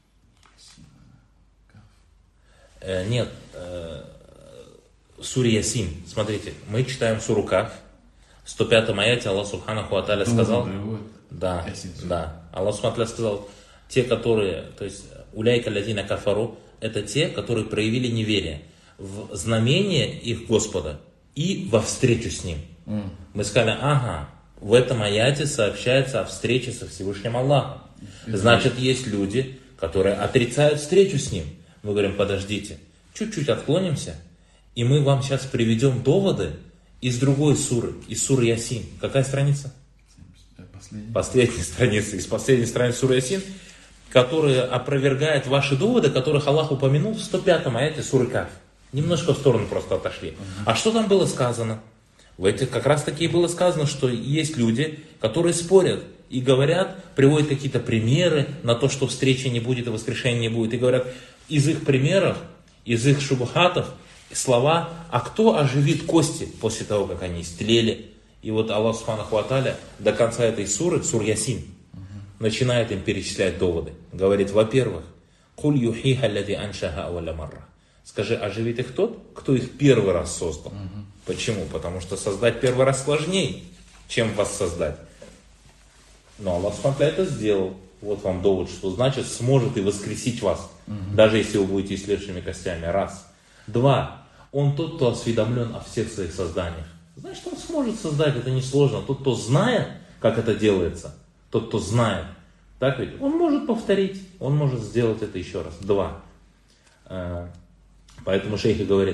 Э, нет. Э, в суре Ясин. Смотрите, мы читаем суру Каф. В сто пятом аяте Аллах Субханаху ва Тааля сказал. Да, да. Аллах Субханаху ва Тааля сказал. Те, которые, то есть, уляйка лядина кафару, это те, которые проявили неверие в знамение их Господа и во встречу с Ним. Mm. Мы сказали, ага, в этом аяте сообщается о встрече со Всевышним Аллахом. Mm. Значит, есть люди, которые отрицают встречу с Ним. Мы говорим, подождите, чуть-чуть отклонимся, и мы вам сейчас приведем доводы из другой суры, из суры Ясин. Какая страница? Последняя. Последняя страница, из последней страницы суры Ясин, которые опровергают ваши доводы, которых Аллах упомянул в сто пятом аяте суры Каф. Немножко в сторону просто отошли. Uh-huh. А что там было сказано? В этих как раз таки было сказано, что есть люди, которые спорят и говорят, приводят какие-то примеры на то, что встречи не будет и воскрешения не будет. И говорят, из их примеров, из их шубхатов слова, а кто оживит кости после того, как они истлели? И вот Аллах Субханаху ва Тааля до конца этой суры, сур Ясин, начинает им перечислять доводы. Говорит, во-первых, «Куль юхиха лади аншаха ауаля марра». Скажи, оживит их тот, кто их первый раз создал. Угу. Почему? Потому что создать первый раз сложнее, чем вас создать. Но Аллах Субхану это сделал. Вот вам довод, что значит сможет и воскресить вас, угу. даже если вы будете истлевшими костями. Раз. Два. Он тот, кто осведомлен о всех своих созданиях. Значит, он сможет создать, это несложно. Тот, кто знает, как это делается, тот, кто знает, так ведь, он может повторить, он может сделать это еще раз. Два. Поэтому шейх и говорит,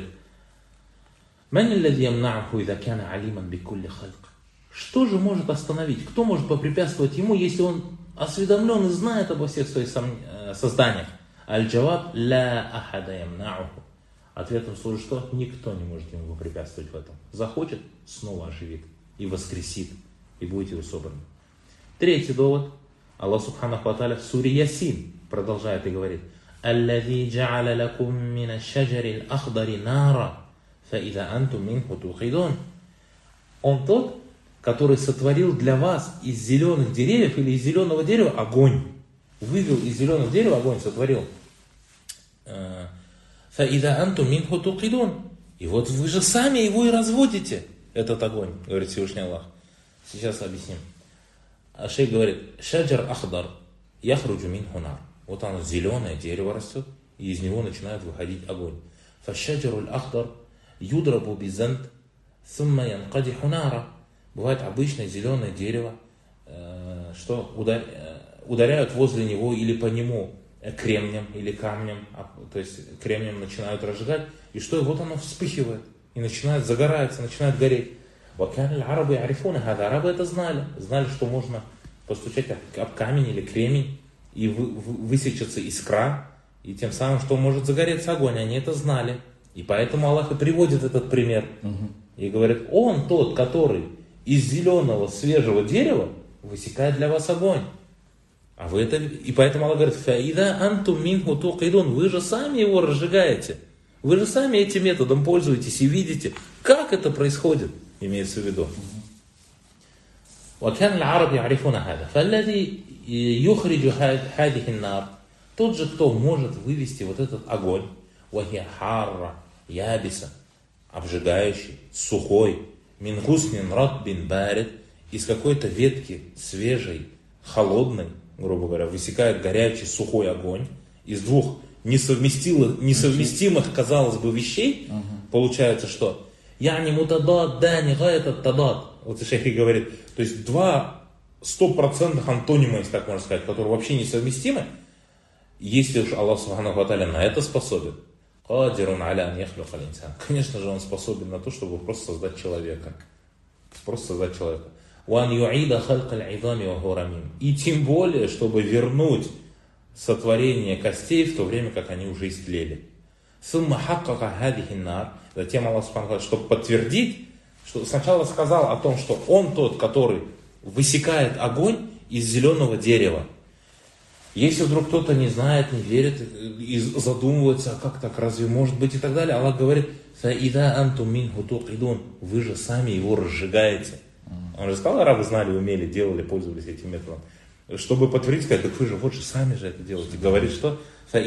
что же может остановить? Кто может попрепятствовать ему, если он осведомлен и знает обо всех своих созданиях? Аль-джаваб ла ахада ямнауху. Ответом служит что? Никто не может ему попрепятствовать в этом. Захочет, снова оживит и воскресит, и будете вы собраны. Третий довод. Аллах Субханаху ва Тааля в суре Ясин продолжает и говорит, «Аллази джа'аля лакум мина шаджари ал-ахдari нара, фа иза антум минху тухидун». Он тот, который сотворил для вас из зеленых деревьев или из зеленого дерева огонь. Вывел из зеленого дерева огонь, сотворил. «Фа иза антум минху тухидун». И вот вы же сами его и разводите, этот огонь, говорит Всевышний Аллах. Сейчас объясним. А шейх говорит, шаджар ахдар, яхруджу мин хунар. Вот оно, зеленое дерево растет, и из него начинает выходить огонь. Фашаджаруль ахдар, юдрабу бизант, сумма янкади хунара. Бывает обычное зеленое дерево, что ударяют возле него или по нему кремнем или камнем, то есть кремнем начинают разжигать, и что, вот оно вспыхивает. и начинают загораться, начинают гореть. Арабы арабы это знали. Знали, что можно постучать об, об камень или кремень, и вы, вы, высечется искра, и тем самым, что может загореться огонь. Они это знали. И поэтому Аллах и приводит этот пример. Угу. И говорит, он тот, который из зеленого свежего дерева высекает для вас огонь. А вы это... И поэтому Аллах говорит, «Фаида антум минху туқидун». Вы же сами его разжигаете. Вы же сами этим методом пользуетесь и видите, как это происходит, имеется в виду. وَكَانَ الْعَرَبُ يَعْرِفُونَ هَذَا فَالَّذِي يُخْرِجُ هَذِهِ النَّارِ. Тот же, кто может вывести вот этот огонь, وَهِيَ حَارَّ يَابِسًا, обжигающий, сухой, مِنْ غُصْنٍ رَطْبٍ بَارِدٍ, из какой-то ветки свежей, холодной, грубо говоря, высекает горячий, сухой огонь, из двух несовместимых, несовместимых казалось бы, вещей, uh-huh. Получается, что «Яни мутадад, да, не гайт тадад». Вот шейх говорит, то есть два стопроцентных антонима, если так можно сказать, которые вообще несовместимы, если уж Аллах Субханаху ва Тааля на это способен, конечно же, он способен на то, чтобы просто создать человека. Просто создать человека. И тем более, чтобы вернуть сотворение костей в то время, как они уже истлели. Затем Аллах Субханаху, чтобы подтвердить, что сначала сказал о том, что он тот, который высекает огонь из зеленого дерева. Если вдруг кто-то не знает, не верит и задумывается, а как так, разве может быть и так далее, Аллах говорит, вы же сами его разжигаете. Он же сказал, арабы знали, умели, делали, пользовались этим методом. Чтобы подтвердить, сказать, так вы же вот же сами же это делаете. Говорит, что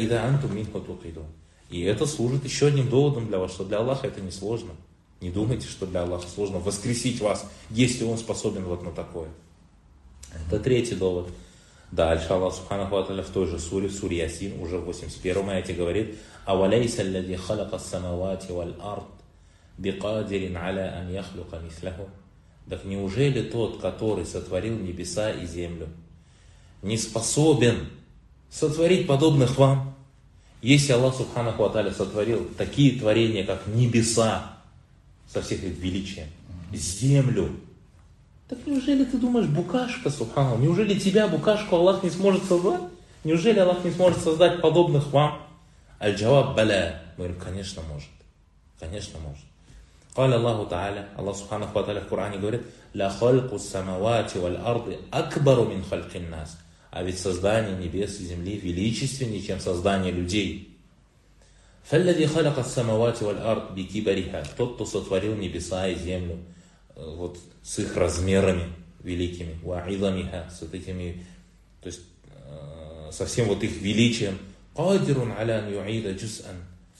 и это служит еще одним доводом для вас, что для Аллаха это не сложно. Не думайте, что для Аллаха сложно воскресить вас, если Он способен вот на такое. Это третий довод. Дальше Аллах Субханаху ва Тааля в той же суре, в суре Ясин, уже в восемьдесят первом аяте говорит, «Авалейса аллади халака ас-самавати валь ард биқадирин аля ан яхлука мисляху». Так неужели тот, который сотворил небеса и землю, не способен сотворить подобных вам? Если Аллах Субханаху ва Тааля сотворил такие творения, как небеса, со всех их величия, землю, так неужели ты думаешь, букашка, субханаллах, неужели тебя, букашку, Аллах не сможет создать? Неужели Аллах не сможет создать подобных вам? Аль-джаваб баля. Мы говорим, конечно может. Конечно может. Каля Аллаху Та'аля, Аллах Субханаху ва Тааля в Коране говорит, ля хальку самавати валь арды акбару мин халькин нас. А ведь создание небес и земли величественнее, чем создание людей. Фаллади халака самавати валь ард бикибариха. Тот, кто сотворил небеса и землю, вот с их размерами великими, ва'идамиха, с вот этими, то есть э, со всем вот их величием, кадирун аля ан юида джуз'ан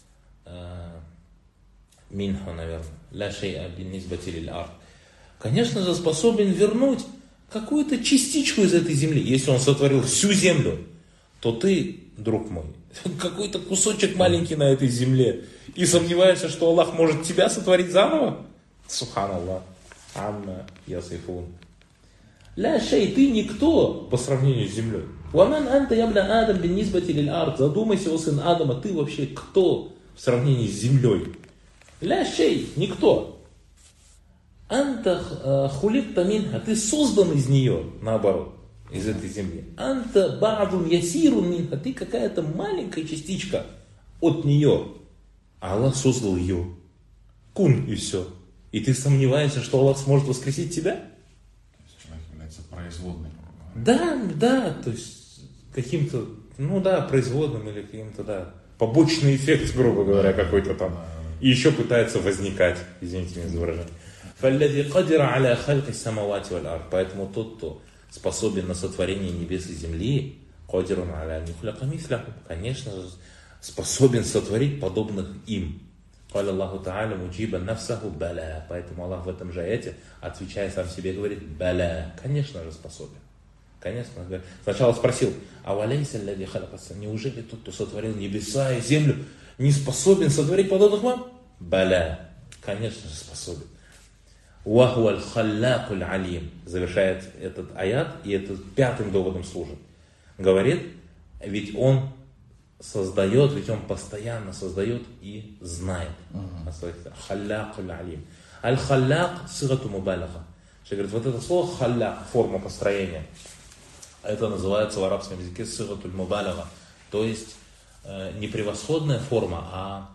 минху, наверное, ла шей'a биннисбати лиль ард. Конечно же, способен вернуть какую-то частичку из этой земли. Если он сотворил всю землю, то ты, друг мой, какой-то кусочек маленький на этой земле, и сомневаешься, что Аллах может тебя сотворить заново? Субханаллах. Амма ясифун. Ля шей, ты никто по сравнению с землей. Уаман анта ябна адам бин нисбати лиль ард. Задумайся, о сын Адама, ты вообще кто в сравнении с землей? Ля шей, никто. Анта хуликта минха, ты создан из нее, наоборот, из этой земли. Анта ба'дун ясирун минха, ты какая-то маленькая частичка от нее. А Аллах создал ее. Кун и все. И ты сомневаешься, что Аллах сможет воскресить тебя? То есть человек является производным. Да, да, то есть каким-то, ну да, производным или каким-то, да, побочный эффект, грубо говоря, какой-то там. И еще пытается возникать, извините меня за выражение. Поэтому тот, кто способен на сотворение небес и земли, конечно же, способен сотворить подобных им. Поэтому Аллах в этом же аяте, отвечая сам себе, говорит, баля, конечно же способен. Конечно. Сначала спросил, а неужели тот, кто сотворил небеса и землю, не способен сотворить подобных вам? Баля, конечно же способен. Вахуаль халлакуль алим, завершает этот аят, и это пятым доводом служит. Говорит, ведь он создает, ведь он постоянно создает и знает. Халлякуль алим. Аль-халляк сигату мубалага. Говорит, вот это слово халляк, форма построения, это называется в арабском языке сигатуль мубалага. То есть э, не превосходная форма, а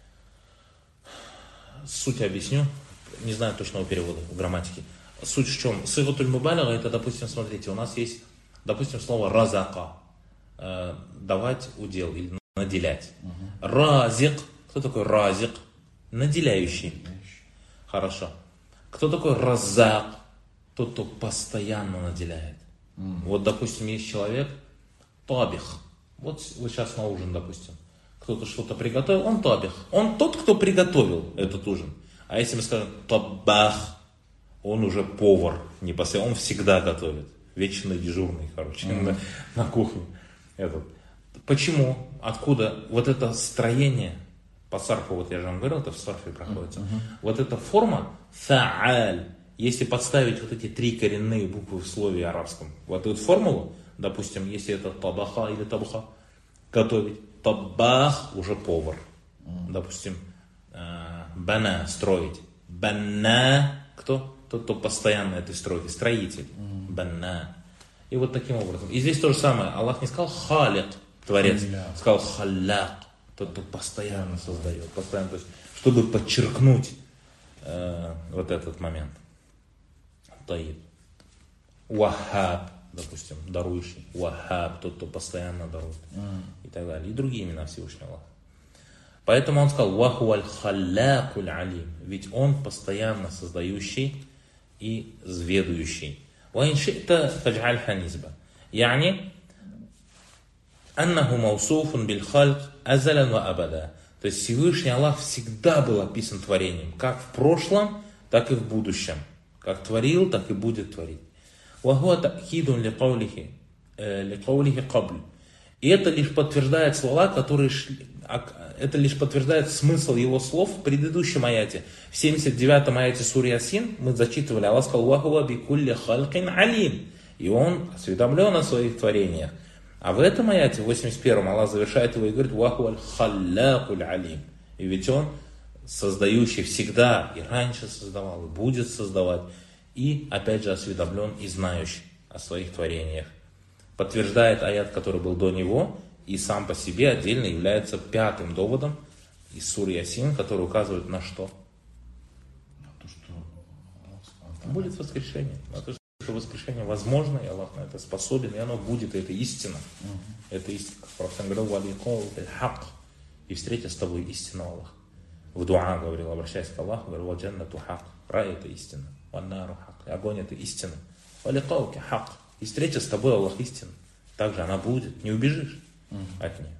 суть объясню. Не знаю точного перевода в грамматике. Суть в чем? Сигатуль мубалага, это, допустим, смотрите, у нас есть, допустим, слово разака. Э, давать удел или наделять. Uh-huh. Разик. Кто такой разик? Наделяющий. Хорошо. Кто такой разак? Тот, кто постоянно наделяет. Uh-huh. Вот, допустим, есть человек, табих. Вот вы сейчас на ужин, допустим. Кто-то что-то приготовил, он табих. Он тот, кто приготовил этот ужин. А если мы скажем табах, он уже повар непосредственно, он всегда готовит. Вечный дежурный, короче, uh-huh. на, на кухне. Этот. Почему? Откуда? Вот это строение, по сарфу, вот я же вам говорил, это в сарфе проходится. Uh-huh. Вот эта форма фа'аль, если подставить вот эти три коренные буквы в слове арабском, вот эту формулу, допустим, если это табаха или табха, готовить, табах уже повар. Uh-huh. Допустим, бана, строить. Банна, кто? Тот, кто постоянно этой стройки, строитель. Uh-huh. Банна. И вот таким образом. И здесь то же самое. Аллах не сказал халик, творец, Халляк. Сказал халляк, тот, кто постоянно создает. Постоянно, то есть, чтобы подчеркнуть э, вот этот момент. Таиб. Вахаб, допустим, дарующий. Вахаб, тот, кто постоянно дарует. Mm. И так далее. И другие имена Всевышнего Аллаха. Поэтому он сказал вахуаль халлякуль алим. Ведь он постоянно создающий и зведующий. وإن شئت فاجعلها نسبة يعني أنه موصوف بالخلق أزلا وأبدا. То есть Всевышний Аллах всегда был описан творением, как в прошлом, так и в будущем. Как творил, так и будет творить. وهو تأكيد لقوله لقوله قبل. И это лишь подтверждает слова, которые шли, это лишь подтверждает смысл его слов в предыдущем аяте. В семьдесят девятом аяте сури Ясин мы зачитывали, Аллах сказал: «Вахуа бикулли халькин алим». И он осведомлен о своих творениях. А в этом аяте, в восемьдесят первом, Аллах завершает его и говорит: «Вахуа халлякуль алим». И ведь он создающий всегда, и раньше создавал, и будет создавать, и опять же осведомлен и знающий о своих творениях. Подтверждает аят, который был до него, и сам по себе отдельно является пятым доводом из сури Ясин, который указывает на что? На то, что будет воскрешение. На то, что воскрешение возможно, и Аллах на это способен, и оно будет, и это истина. Uh-huh. Это истина. Как Пророк говорил: «Валикол хак», и встретя с тобой истину, Аллах. В дуа говорил, обращаясь к Аллаху, говорил: «Ваджаннату хак», рай это истина, ваннару хак, и огонь это истина. «Валиколки хак», и встретя с тобой, Аллах, истина. Также она будет, не убежишь uh-huh. от нее.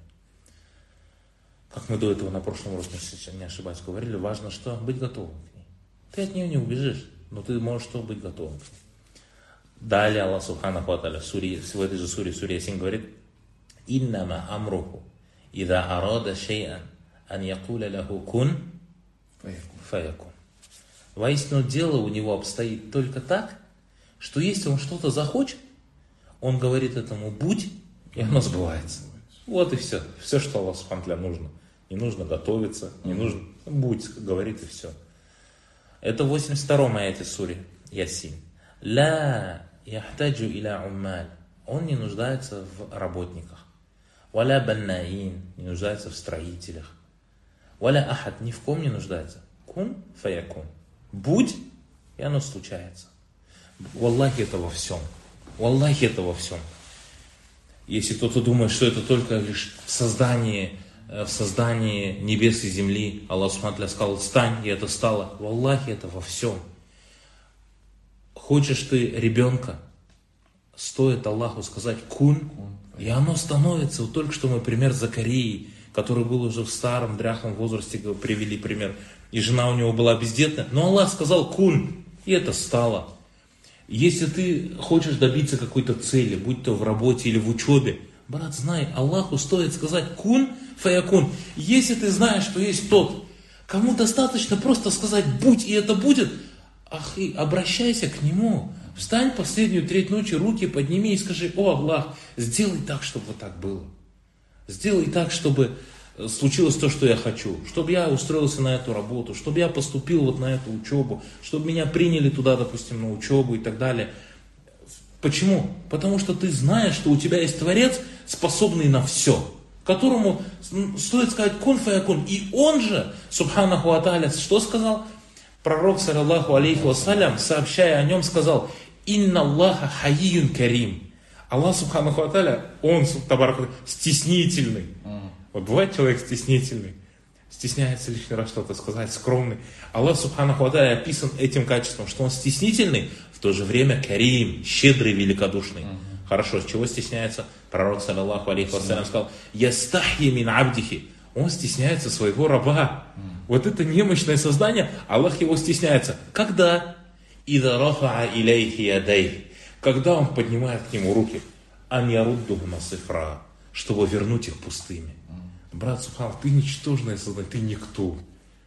Как мы до этого на прошлом уроке, если не ошибаюсь, говорили, важно что? Быть готовым к ней. Ты от нее не убежишь, но ты можешь что? Быть готовым к ней. Далее Аллах Субханаху ва Тааля в этой же суре, суре Ясин говорит: «Иннама амруху ида арада шей'ан ан якуля лаху кун фаякун». Воистину дело у него обстоит только так, что если он что-то захочет, он говорит этому «будь», и оно сбывается. Вот и все. Все, что Аллаху Субхану ва Тааля нужно. Не нужно готовиться, не нужно «будь», говорит, и все. Это в восемьдесят втором аяте сури Ясин. «Ла яхтаджу иля уммаль». Он не нуждается в работниках. «Валя баннаин», не нуждается в строителях. «Валя ахад», ни в ком не нуждается. «Кун фаякун». «Будь», и оно случается. Валлахи, это во всем. Валлахи, это во всем. Если кто-то думает, что это только лишь в создании, в создании небес и земли, Аллах Субхану ва Тааля сказал: «Стань», и это стало. Валлахи, это во всем. Хочешь ты ребенка, стоит Аллаху сказать «кун», и оно становится. Вот только что мы пример Закарии, который был уже в старом, дряхлом возрасте, привели пример, и жена у него была бездетная, но Аллах сказал «кун», и это стало. Если ты хочешь добиться какой-то цели, будь то в работе или в учебе, брат, знай, Аллаху стоит сказать «кун фаякун». Если ты знаешь, что есть тот, кому достаточно просто сказать «будь», и это будет, ах, и обращайся к нему. Встань последнюю треть ночи, руки подними и скажи: «О, Аллах, сделай так, чтобы вот так было». Сделай так, чтобы случилось то, что я хочу. Чтобы я устроился на эту работу, чтобы я поступил вот на эту учебу, чтобы меня приняли туда, допустим, на учебу и так далее. Почему? Потому что ты знаешь, что у тебя есть Творец, способный на все, которому стоит сказать кун фаякун. И он же, субханаху ва тааля, что сказал? Пророк, саллаллаху алейхи вассалям, сообщая о нем, сказал: «Инна Аллаха хайюн карим». Аллах, субханаху ва тааля, он, табарак, стеснительный. Вот бывает человек стеснительный, стесняется лишний раз что-то сказать, скромный. Аллах, субханаху ва тааля, описан этим качеством, что он стеснительный, в то же время карим, щедрый, великодушный. Uh-huh. Хорошо, с чего стесняется? Пророк, саллаллаху алейхи вассалям, сказал: «Ястахьи мин абдихи». Он стесняется своего раба. Uh-huh. Вот это немощное создание, Аллах его стесняется. Когда? «Ида рафаа илейхи ядей». Когда он поднимает к нему руки. «Ан яруддухума сифра», чтобы вернуть их пустыми. Uh-huh. Брат, субханах, ты ничтожное создание, ты никто.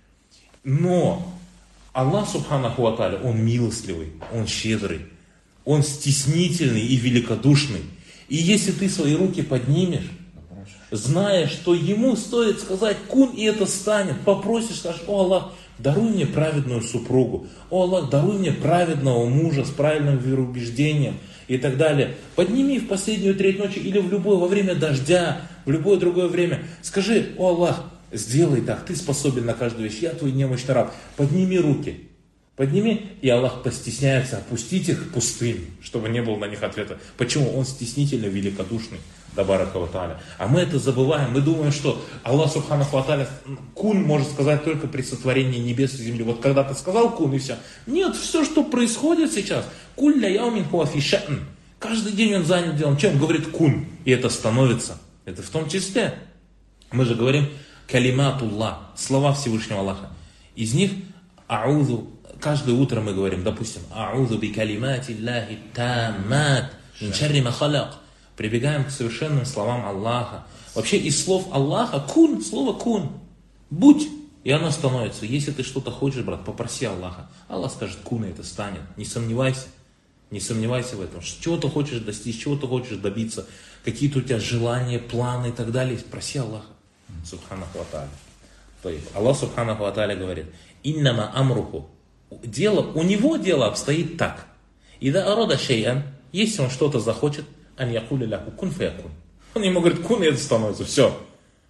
Но Аллах, субханаху ва тааля, он милостливый, он щедрый, он стеснительный и великодушный. И если ты свои руки поднимешь, зная, что ему стоит сказать кун, и это станет, попросишь, скажешь: «О Аллах, даруй мне праведную супругу, о Аллах, даруй мне праведного мужа с правильным вероубеждением», и так далее. Подними в последнюю треть ночи или в любое, во время дождя, в любое другое время. Скажи: «О Аллах, сделай так, ты способен на каждую вещь, я твой немощный раб». Подними руки, подними, и Аллах постесняется опустить их пустыми, чтобы не было на них ответа. Почему? Он стеснительно великодушный, табарака ва тааля. А мы это забываем, мы думаем, что Аллах, субханаху ва тааля, кун может сказать только при сотворении небес и земли. Вот когда ты сказал кун, и все. Нет, все, что происходит сейчас, кулля яумин хуа фи ша'н. Каждый день он занят делом. Чем? Говорит кун, и это становится. Это в том числе. Мы же говорим калиматуллах, слова Всевышнего Аллаха. Из них аузу, каждое утро мы говорим, допустим, аузу би калимати Аллахи таммат мин шарри ма халак. Прибегаем к совершенным словам Аллаха. Вообще из слов Аллаха кун, слово кун, будь, и оно становится. Если ты что-то хочешь, брат, попроси Аллаха. Аллах скажет кун, и это станет. Не сомневайся. Не сомневайся в этом. Чего ты хочешь достичь, чего ты хочешь добиться, какие-то у тебя желания, планы и так далее, проси Аллаха. Субханаху ва тааля. Аллах, субханаху ва тааля, говорит: «Иннама амруху». Дело, у него дело обстоит так. «Ида арада шей'ан», если он что-то захочет, «ан якуля ляху кун фаякун». Он ему говорит кун, и это становится. Все.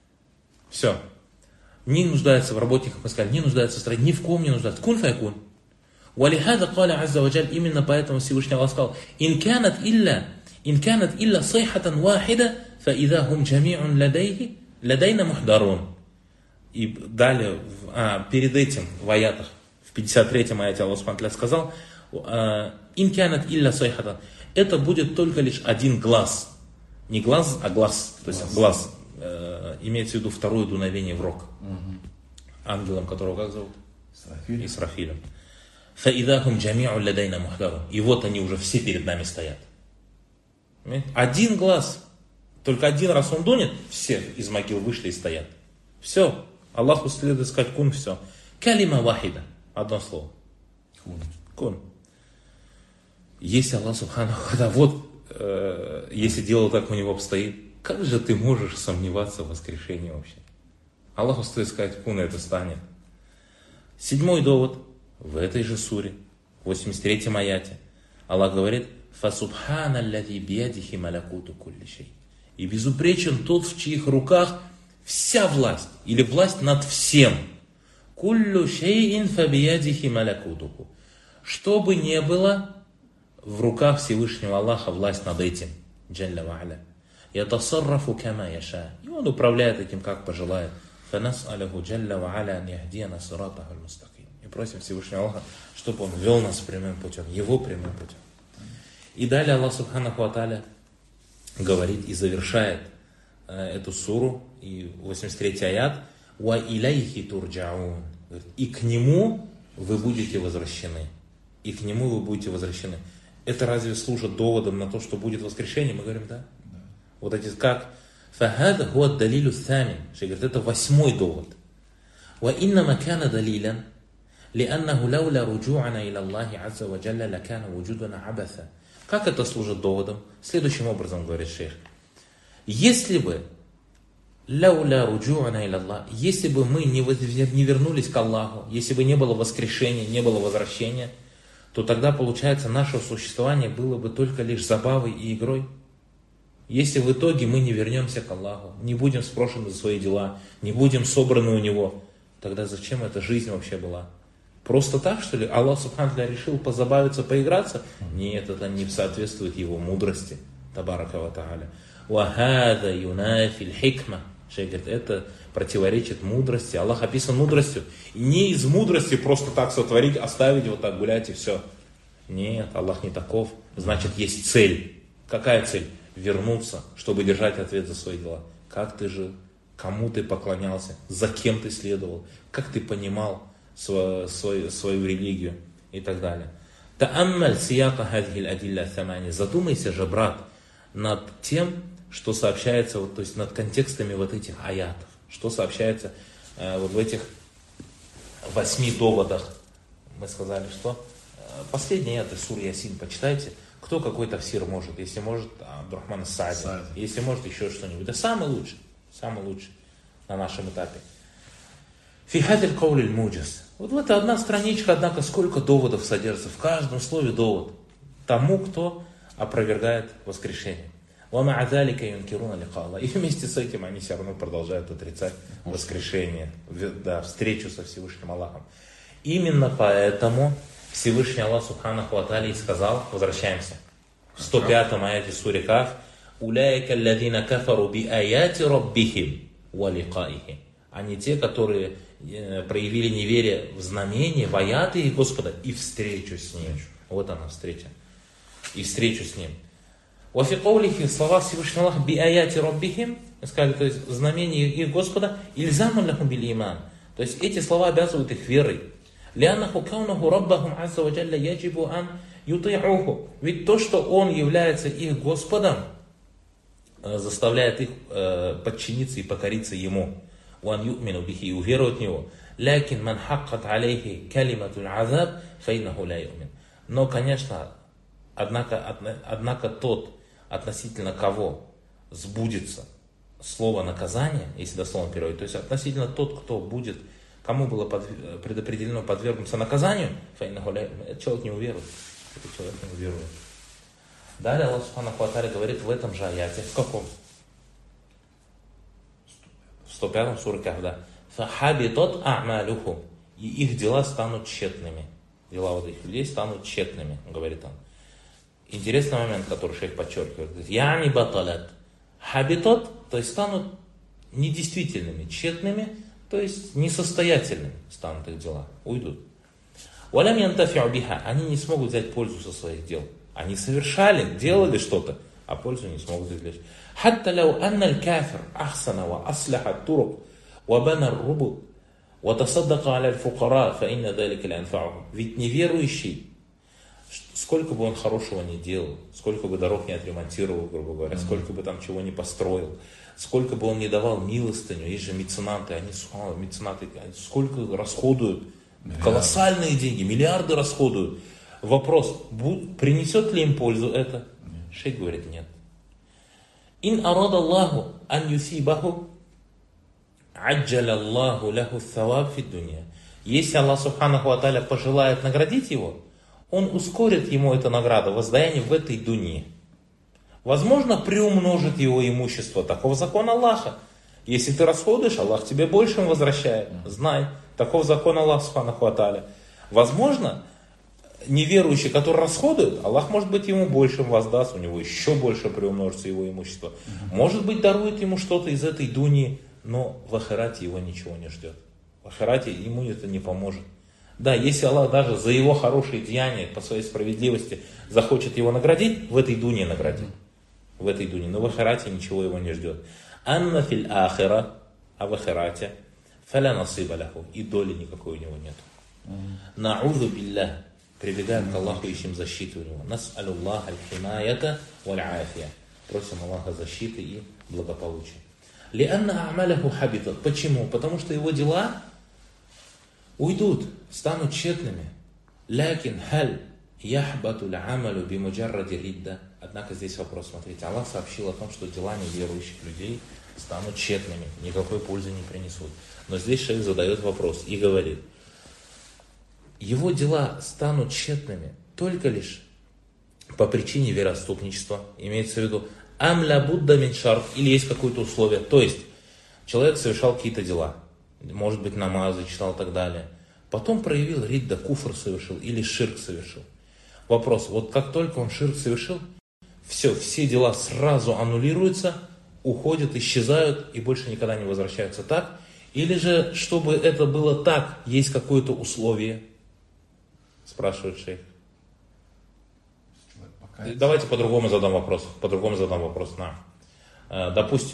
Все. Не нуждается в работниках, мы сказали, не нуждается в стране, ни в ком не нуждается. Кун фаякун. «Валихада каля азза ва джаль», именно поэтому Всевышний Аллах сказал: «Ин канат илля, ин канат илля сайхатан вахида, фа ида хум джами'ун ладейхи, ладейна мухдарун». И далее, а, перед этим в аятах, в пятьдесят третьем аяте Аллах субхану ва тааля сказал: «Ин канат илля сайхатан». Это будет только лишь один глаз. Не глаз, а глаз. То есть глаз, глаз э, имеется в виду второе дуновение в рог. Угу. Ангелом которого как зовут? Исрафилем. Исрафилем. «Фаидахум джами'у ладайна мухдарун». И вот они уже все перед нами стоят. Один глаз. Только один раз он дунет, все из могил вышли и стоят. Все. Аллаху следует сказать кун, все. Калима вахида. Одно слово. Кун. Кун. Если Аллах субханаху ва тааля, вот, э, если дело так у него обстоит, как же ты можешь сомневаться в воскрешении вообще? Аллаху стоит сказать кун, и это станет. Седьмой довод. В этой же суре, в восемьдесят третьем аяте, Аллах говорит: «Фасубхана аллази биядихи малякуту кулли шей». И безупречен тот, в чьих руках вся власть, или власть над всем. Куллю шейин фабиядихи малякутуху. Что бы ни было, в руках Всевышнего Аллаха власть над этим. Джалля ва аля. Ятасаррафу кама яша. И он управляет этим, как пожелает. Фанас'аляху джалля ва аля ан яхдияна сиратаху аль-мустаким. И просим Всевышнего Аллаха, чтобы он вел нас прямым путем, его прямым путем. И далее Аллах субханаху ва тааля говорит и завершает э, эту суру, и восемьдесят третий аят: «Ва иляйхи турджаун». И к нему вы будете возвращены. И к нему вы будете возвращены. Это разве служит доводом на то, что будет воскрешение? Мы говорим, да. да. Вот эти как «Фахада хуа далилю самин». Говорит, это восьмой довод. «Ва иннама кана далилян, лианнаху лауля руджу'ана иля Аллахи азза ва джалля лакана вуджудана абаса». Как это служит доводом? Следующим образом говорит шейх. Если бы «Лауля руджу'ана иля Аллах». Если бы мы не, не вернулись к Аллаху, если бы не было воскрешения, не было возвращения, то тогда, получается, наше существование было бы только лишь забавой и игрой. Если в итоге мы не вернемся к Аллаху, не будем спрошены за свои дела, не будем собраны у Него, тогда зачем эта жизнь вообще была? Просто так, что ли? Аллах Субхану ва Тааля решил позабавиться, поиграться? Нет, это не соответствует Его мудрости. Табарака ва Тааля. «Вахада юнафиль хикма». Шейх говорит, это противоречит мудрости. Аллах описан мудростью. И не из мудрости просто так сотворить, оставить, вот так гулять и все. Нет, Аллах не таков. Значит, есть цель. Какая цель? Вернуться, чтобы держать ответ за свои дела. Как ты жил? Кому ты поклонялся? За кем ты следовал? Как ты понимал свою, свою, свою религию? И так далее. Та'аммаль сияка хадхиль адилля тамани. Задумайся же, брат, над тем, что сообщается, вот, то есть над контекстами вот этих аятов, что сообщается э, вот в этих восьми доводах. Мы сказали, что э, последний аят из Сур Ясин, почитайте, кто какой тафсир может, если может Абдурахман ас-Саади, если может еще что-нибудь. Это самый лучший, самый лучший на нашем этапе. Фи хадиль каулиль муджаз. Вот это одна страничка, однако сколько доводов содержится, в каждом слове довод тому, кто опровергает воскрешение. И вместе с этим они все равно продолжают отрицать воскрешение, да, встречу со Всевышним Аллахом. Именно поэтому Всевышний Аллах Субханаху ва Тааля сказал, возвращаемся, в сто пятом аяте суре Каф, «Уляйка алладина кафару би аяти раббихим ва ликаихи». Они те, которые проявили неверие в знамение, в аяты их Господа и встречу с Ним. Вот она встреча. И встречу с Ним. Вафи каулихи, слова Всевышнего Аллаха, би аяти раббихим, сказали, то есть знамение их Господа, ильзамун лахум бил иман. То есть эти слова обязывают их верой. Лианнаху каунаху раббахум азза ва джалля яджибу ан юти'уху. Ведь то, что Он является их Господом, заставляет их подчиниться и покориться Ему. Ван ю'мину бихи, и уверуют в Него. Лякин ман хаккат алейхи калиматуль азаб, файнаху ла ю'мин. Но, конечно, однако, однако тот, относительно кого сбудется слово наказания, если дословно переводить, то есть относительно тот, кто будет, кому было под, предопределено подвергнуться наказанию, этот человек не уверует. Этот человек не уверует. Далее Аллах Субханаху ва Тааля говорит в этом же аяте, в каком? В сто пятом суре Каф, да. «Фахабитот а'малюхум». И их дела станут тщетными. Дела вот этих людей станут тщетными, говорит он. Интересный момент, который шейх подчеркивает. «Яни баталят». Хабитот, то есть станут недействительными, тщетными, то есть несостоятельными станут их дела, уйдут. «Валям янтафи'у биха». Они не смогут взять пользу со своих дел. Они совершали, делали что-то, а пользу не смогут извлечь. «Хатта лау анналь кафир ахсана ва аслиха турук ва бана рубу ва тасаддака аля фукара фа инна далика ля анфа'ухум». Ведь неверующий, сколько бы он хорошего не делал, сколько бы дорог не отремонтировал, грубо говоря, mm-hmm. сколько бы там чего не построил, сколько бы он не давал милостыню, есть же меценаты, они, меценаты, они сколько расходуют, yeah. колоссальные деньги, миллиарды расходуют. Вопрос, принесет ли им пользу это? Yeah. Шейх говорит, нет. Ин арада Аллаху ан юсибаху аджаля Аллаху ляху thawab фи дунья. Если Аллах Субханаху ва Тааля пожелает наградить его, Он ускорит ему эту награду, воздаяние в этой дуне. Возможно, приумножит его имущество. Таков закон Аллаха. Если ты расходуешь, Аллах тебе большим возвращает. Знай, таков закон Аллаха Субханаху ва Тааля. Возможно, неверующий, который расходует, Аллах, может быть, ему большим воздаст, у него еще больше приумножится его имущество. Может быть, дарует ему что-то из этой дуни, но в ахирате его ничего не ждет. В ахирате ему это не поможет. Да, если Аллах даже за его хорошие деяния, по своей справедливости, захочет его наградить, в этой дуне наградит. В этой дуне. Но в ахирате ничего его не ждет. Анна фил ахира, а в ахирате, фаля насиба ляху, и доли никакой у него нет. На'удhu биллах, прибегаем к Аллаху, ищем защиту у него. Нас'алю Аллах аль-химаята валь-афия. Просим Аллаха защиты и благополучия. Лианна а'маляху хабитат. Почему? Потому что его дела уйдут, станут тщетными. Лякин халь яхбату л'амалу бимуджарради ридда. Однако здесь вопрос, смотрите, Аллах сообщил о том, что дела неверующих людей станут тщетными, никакой пользы не принесут. Но здесь шейх задает вопрос и говорит, его дела станут тщетными только лишь по причине вероотступничества, имеется в виду ам ля будда мин шарт, или есть какое-то условие. То есть человек совершал какие-то дела, может быть намазы читал и так далее, потом проявил ридда, куфр совершил или ширк совершил. Вопрос, вот как только он ширк совершил, все, все дела сразу аннулируются, уходят, исчезают и больше никогда не возвращаются, так? Или же, чтобы это было так, есть какое-то условие? Спрашивает шейх. Давайте по-другому задам вопрос. По-другому задам вопрос. На. Допустим,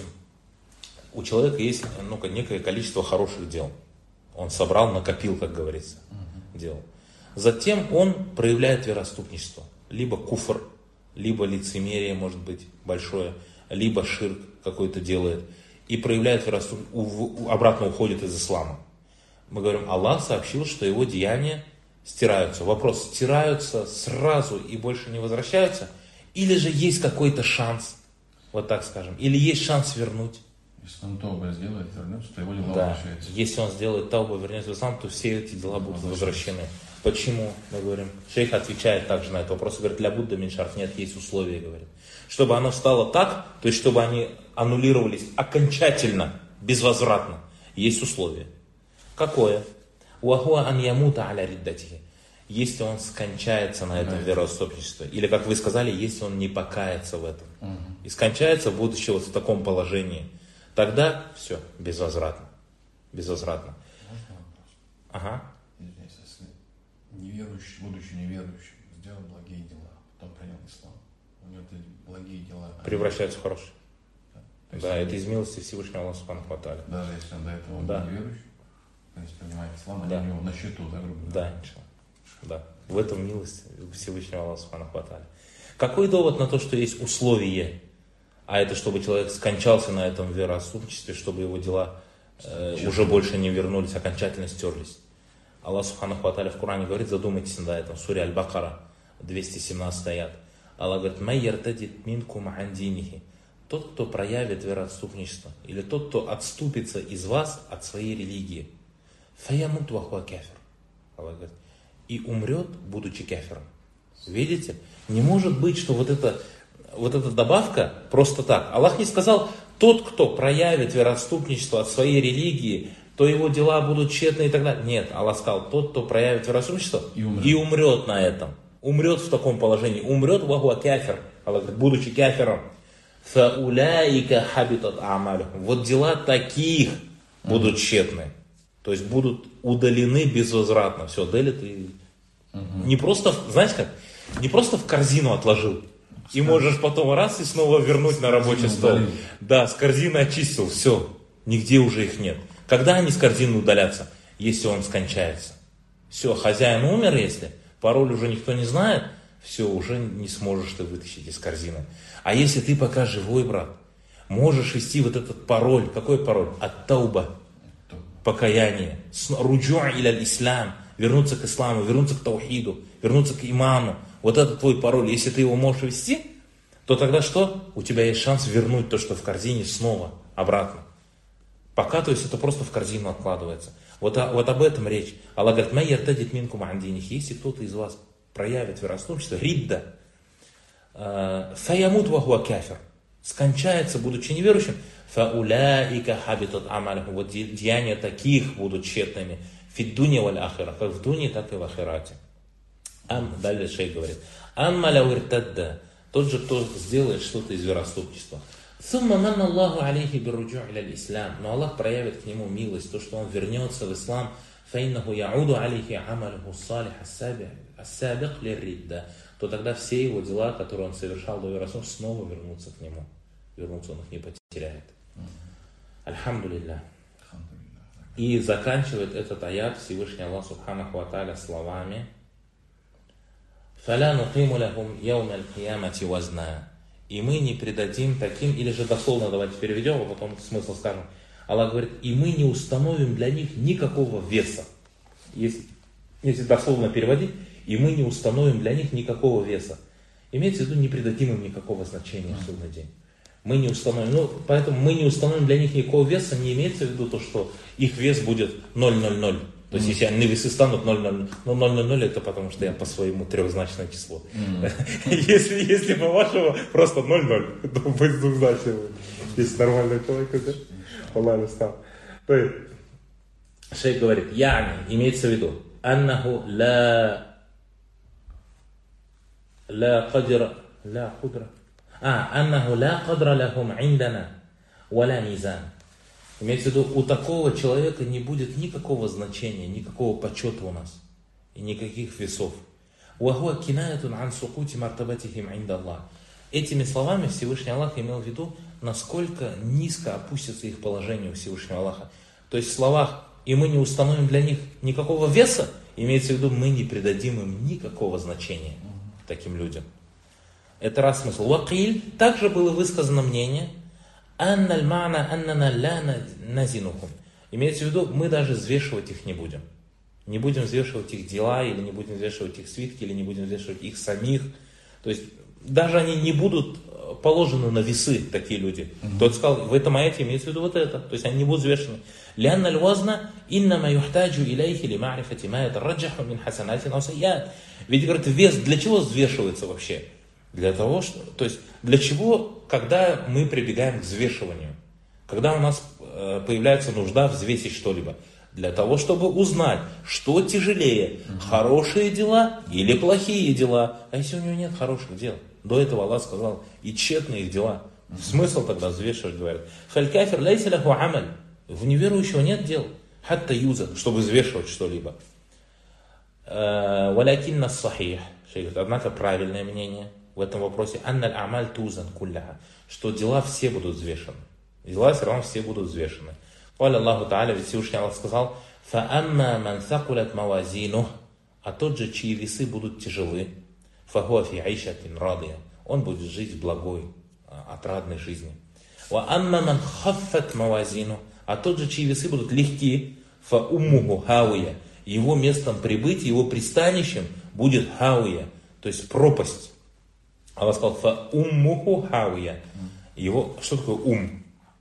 у человека есть ну, некое количество хороших дел. Он собрал, накопил, как говорится, uh-huh. дел. Затем он проявляет вероотступничество. Либо куфр, либо лицемерие, может быть, большое, либо ширк какой-то делает. И проявляет вероотступничество, обратно уходит из ислама. Мы говорим, Аллах сообщил, что его деяния стираются. Вопрос, стираются сразу и больше не возвращаются? Или же есть какой-то шанс, вот так скажем, или есть шанс вернуть? Если он тауба сделает, вернется, то его дела да. возвращаются. Если он сделает тауба, вернется в ислам, то все эти дела будут возвращены. Почему? Мы говорим, шейх отвечает также на этот вопрос, говорит, для Будда миншарф, нет, есть условия, говорит. Чтобы оно стало так, то есть чтобы они аннулировались окончательно, безвозвратно, есть условие. Какое? Уахуа ан ямута аля риддатихи. Если он скончается на этом вероотступничестве. Или, как вы сказали, если он не покается в этом. Угу. И скончается, будучи вот в таком положении. Тогда все, безвозвратно. Безвозвратно. Можно вопрос? Ага. Извините, если неверующий, будучи неверующим, сделал благие дела, потом принял ислам, у него эти благие дела... Превращаются в хорошие. Да, да это из милости Всевышнего Аллаха субханаху ва тааля. Даже если он до этого да. был неверующий, если принимает ислам, да. они у него на счету, да, грубо говоря. Да, ничего. Да. В этом милость Всевышнего Аллаха субханаху ва тааля. Какой довод на то, что есть условие? А это чтобы человек скончался на этом вероотступничестве, чтобы его дела э, уже больше не вернулись, окончательно стерлись. Аллах субханаху ва тааля в Коране говорит, задумайтесь над этим, суре Аль-Бакара, двести семнадцатый аят. Аллах говорит, май яртадит минкум ан динихи. Тот, кто проявит вероотступничество, или тот, кто отступится из вас от своей религии, фаямут ва хуа кафир. Аллах говорит, и умрет, будучи кафиром. Видите? Не может быть, что вот это вот эта добавка просто так. Аллах не сказал, тот, кто проявит вероотступничество от своей религии, то его дела будут тщетны и так далее. Нет, Аллах сказал, тот, кто проявит вероотступничество и умрет, и умрет на этом. Умрет в таком положении. Умрет вахуа кафир. Аллах говорит, будучи кафиром. Фауляика хабитат амалюхум. Вот дела таких будут тщетны. То есть будут удалены безвозвратно. Все, делит и... Uh-huh. Не просто, знаете как, не просто в корзину отложил. И можешь потом раз и снова вернуть на рабочий стол. Да, с корзины очистил, все, нигде уже их нет. Когда они с корзины удалятся? Если он скончается. Все, хозяин умер, если пароль уже никто не знает, все, уже не сможешь ты вытащить из корзины. А если ты пока живой, брат, можешь вести вот этот пароль, какой пароль? Ат-тауба, покаяние, руджуа иля ислам, вернуться к исламу, вернуться к таухиду, вернуться к иману. Вот это твой пароль. Если ты его можешь вести, то тогда что? У тебя есть шанс вернуть то, что в корзине, снова обратно. Пока, то есть это просто в корзину откладывается. Вот, вот об этом речь. Аллах говорит, май яртадит минкум ан динихи. Если кто-то из вас проявит вероотступничество, ридда, фаямут ва хуа кафир, скончается, будучи неверующим, фауляика хабитат амалюхум. Вот деяния таких будут тщетными. Фиддуни валь ахира, как в дуне, так и в ахирате. Ам, далее шейх говорит, амма ля уртадда, тот же, кто сделает что-то из вероотступничества. Сумма манна Аллаху алейхи бируджу иля ислам. Но Аллах проявит к нему милость, то, что он вернется в ислам. Фаиннаху яуду алейхи амалюху салих ассабих лирридда. То тогда все его дела, которые он совершал до вероотступничества, снова вернутся к нему. Вернутся, он их не потеряет. Альхамдулилля. И заканчивает этот аят Всевышний Аллах субханаху ва тааля словами: «Фаля нукиму лахум яум аль-киямати вазна». И мы не придадим таким, или же дословно давайте переведем, а потом смысл скажем. Аллах говорит, и мы не установим для них никакого веса. Если, если дословно переводить, и мы не установим для них никакого веса. Имеется в виду, не придадим им никакого значения в судный день. Мы не установим, ну, поэтому мы не установим для них никакого веса, не имеется в виду то, что их вес будет ноль ноль ноль. То есть, mm. если они весы станут ноль ноль ноль, ну ноль ноль ноль это потому, что я по своему трехзначное число. Mm. если, если по-вашему, просто ноль ноль, то будет двухзначное. Если нормальный человек, это Аллах стал. То есть, шейх говорит, яни, имеется в виду, аннаху ла ла кадра, ла кудра, а, аннаху ла кадра лахум индана, валя мизан. Имеется в виду, у такого человека не будет никакого значения, никакого почета у нас, и никаких весов. Этими словами Всевышний Аллах имел в виду, насколько низко опустится их положение у Всевышнего Аллаха. То есть в словах «и мы не установим для них никакого веса», имеется в виду, мы не придадим им никакого значения, таким людям. Это раз смысл. Вакиль, также было высказано мнение, имеется в виду, мы даже взвешивать их не будем. Не будем взвешивать их дела, или не будем взвешивать их свитки, или не будем взвешивать их самих. То есть, даже они не будут положены на весы, такие люди. Mm-hmm. Тот сказал, в этом аяте имеется в виду вот это. То есть, они не будут взвешены. لأن الوزن إنما يحتاج إليه لمعرفة ما يترجح من حسنات أو سيئات. Ведь, говорит, вес для чего взвешивается вообще? Для того, что, то есть, для чего, когда мы прибегаем к взвешиванию? Когда у нас э, появляется нужда взвесить что-либо? Для того, чтобы узнать, что тяжелее, хорошие дела или плохие дела. А если у него нет хороших дел? До этого Аллах сказал, и тщетные их дела. Смысл тогда взвешивать, говорит. Халь-кафир лайса лаху амаль. В неверующего нет дел. Хатта юза, чтобы взвешивать что-либо. Валякинна сахих. Однако правильное мнение в этом вопросе, анналь амаль тузан кулляха, что дела все будут взвешены. Дела все равно все будут взвешены. Валя Аллаху Тааля, ведь Всевышний Аллах сказал, фаамма ман сакулят мавазину, а тот же, чьи весы будут тяжелы, фахуа фи айшатин радия, он будет жить в благой, отрадной жизни. Ва амма ман хаффат мавазину, а тот же, чьи весы будут легки, фа уммуху хауя, его местом прибытия, его пристанищем будет хауя, то есть пропасть. Аллах сказал, фа уммуху хауя. Его, что такое ум?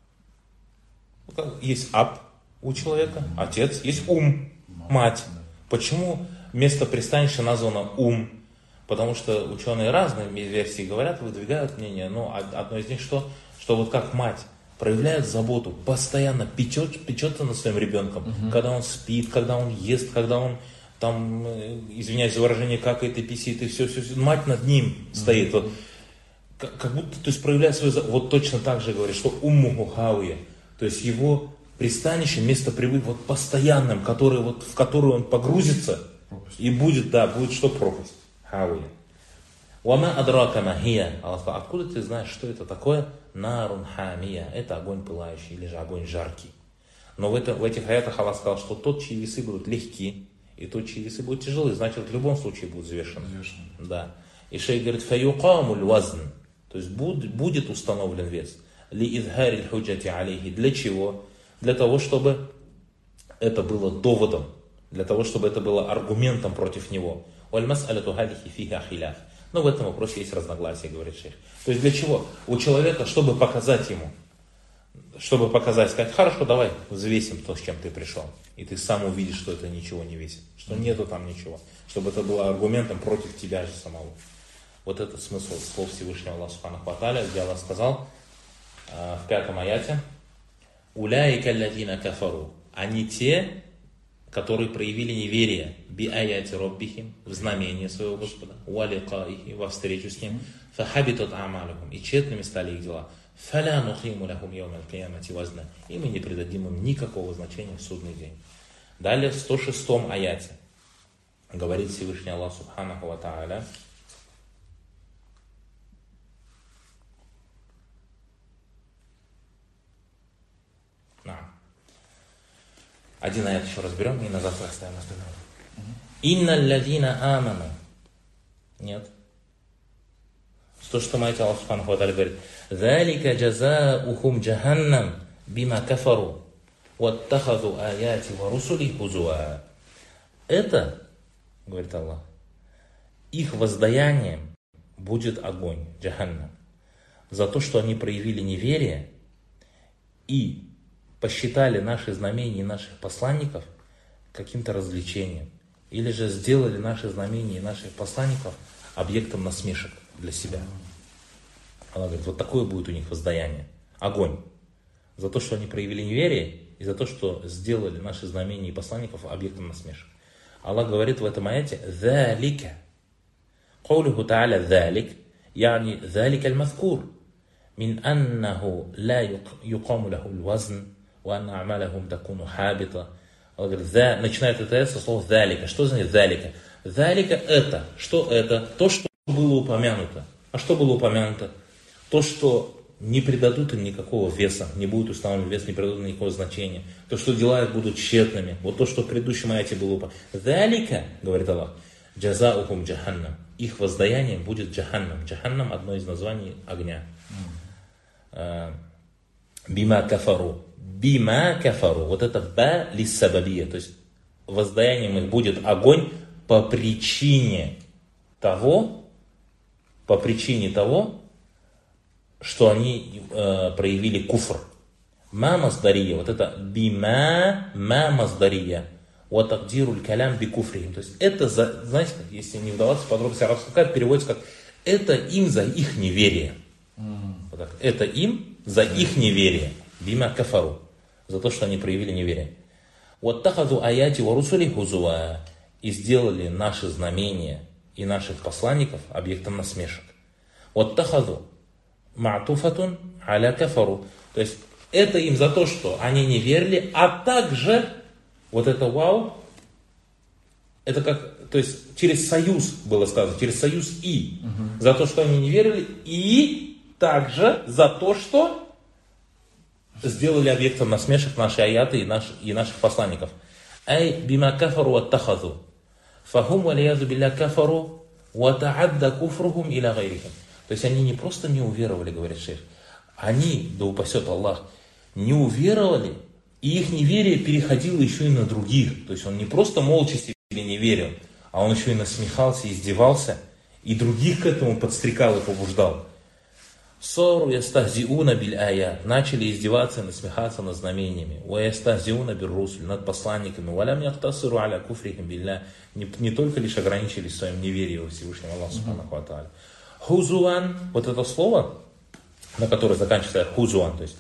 Есть аб у человека, отец, есть ум, мать. Почему место пристанища названо ум? Потому что ученые разные версии говорят, выдвигают мнение, но одно из них что? Что вот как мать проявляет заботу, постоянно печет, печется над своим ребенком, угу. когда он спит, когда он ест, когда он там, извиняюсь за выражение, какает и писит, и все, все, все. Мать над ним стоит. Вот, как, как будто, то есть проявляет свою заботу. Вот точно так же говорит, что уммуху хауя. То есть его пристанище, место прибытия вот постоянным, который, вот, в которое он погрузится, пропасть. И будет, да, будет что пропасть. Хауя. Уама адрака махия. Аллах сказал, откуда ты знаешь, что это такое? Нарун хамия. Это огонь пылающий, или же огонь жаркий. Но в, это, в этих аятах Аллах сказал, что тот, чьи весы будут легки, и тот, чьи весы будут тяжелые, значит, в любом случае будут взвешены. Да. И шейх говорит, фаюкамуль вазн. То есть будет, будет установлен вес. Ли изхариль худжати алейхи. Для чего? Для того, чтобы это было доводом. Для того, чтобы это было аргументом против него. Валь мас'аляту халихи фиха хиляф. Но в этом вопросе есть разногласия, говорит шейх. То есть для чего? У человека, чтобы показать ему, чтобы показать, сказать, хорошо, давай взвесим то, с чем ты пришел. И ты сам увидишь, что это ничего не весит, что нету там ничего. Чтобы это было аргументом против тебя же самого. Вот это смысл слов Всевышнего Аллаха Субханаху ва Тааля, где Аллах сказал э, в пятом аяте, «Уляйка аллазина кафару». Они те, которые проявили неверие би аяти роббихим, в знамение своего Господа, ва ликаихи, во встречу с Ним, фахабитат амалюхум, и тщетными стали их дела. Фаля нухиму лахум йоум аль-киямати вазна. И мы не придадим им никакого значения в судный день. Далее в сто шестом аяте говорит Всевышний Аллах Субханаху ва Тааля, один аят еще разберем и на завтра оставим остальное. Инна лядина аману. Нет. сто шестом аяте Аллах Субханаху ва Тааля говорит, «Залика джазаухум джаханнам бима кафару, ваттахаду аяти ва русули хузуа». Это, говорит Аллах, их воздаянием будет огонь, джаханнам, за то, что они проявили неверие и посчитали наши знамения и наших посланников каким-то развлечением. Или же сделали наши знамения и наших посланников объектом насмешек для себя. Она говорит, вот такое будет у них воздаяние. Огонь. За то, что они проявили неверие, и за то, что сделали наши знамения и посланников объектом насмешек. Аллах говорит в этом аяте «Залика». قوله تعالى ذلك يعني ذلك المذكور من أنه لا يقام له الوزن وأن أعمالهم تكون حابطة. Он говорит, «за», начинает это со слова «залика». Что значит «залика»? «Залика» это. Что это? То, что было упомянуто. А что было упомянуто? То, что не придадут им никакого веса, не будет установлен вес, не придадут им никакого значения. То, что дела их будут тщетными. Вот то, что в предыдущем аяте было упомянуто. «Залика», говорит Аллах, «джазаухум джаханнам». Их воздаянием будет джаханнам. Джаханнам одно из названий огня. Бима кафару. Бима кафару. Вот это ба лиссабабия. То есть воздаянием их будет огонь по причине того, по причине того, что они э, проявили куфр. Ма маздария. Вот это бима ма маздария. Вот тагдируль калям би куфрихим. То есть это, за, знаете, если не вдаваться в подробности, арабская какая переводится как это им за их неверие. Mm. Вот так. Это им за их неверие. Бима кафару. За то, что они проявили неверие. Вот тахазу аяти ва русули хузуа. И сделали наши знамения и наших посланников объектом насмешек. Вот тахазу ма'туфатун аля кафару. То есть это им за то, что они не верили, а также вот это вау, это как, то есть через союз было сказано, через союз и. Угу. За то, что они не верили, и также за то, что сделали объектом насмешек наши аяты и, наш, и наших посланников. Ай бима кафару аттахазу. Фахум валиязу билля кафару ва таадда куфрухум иля гайрихим. То есть они не просто не уверовали, говорит шейх, они, да упасет Аллах, не уверовали, и их неверие переходило еще и на других. То есть он не просто молча себе не верил, а он еще и насмехался, издевался, и других к этому подстрекал и побуждал. Сору ястахзиуна биль аят. Начали издеваться и насмехаться над знамениями. Ва ястахзиуна бир русуль. Над посланниками. Валям яхтасиру аля куфрихим билля. Не, не только лишь ограничились в своем неверии во Всевышнего Аллаха субханаху ва тааля. Хузуан. Вот это слово, на которое заканчивается хузуан. То есть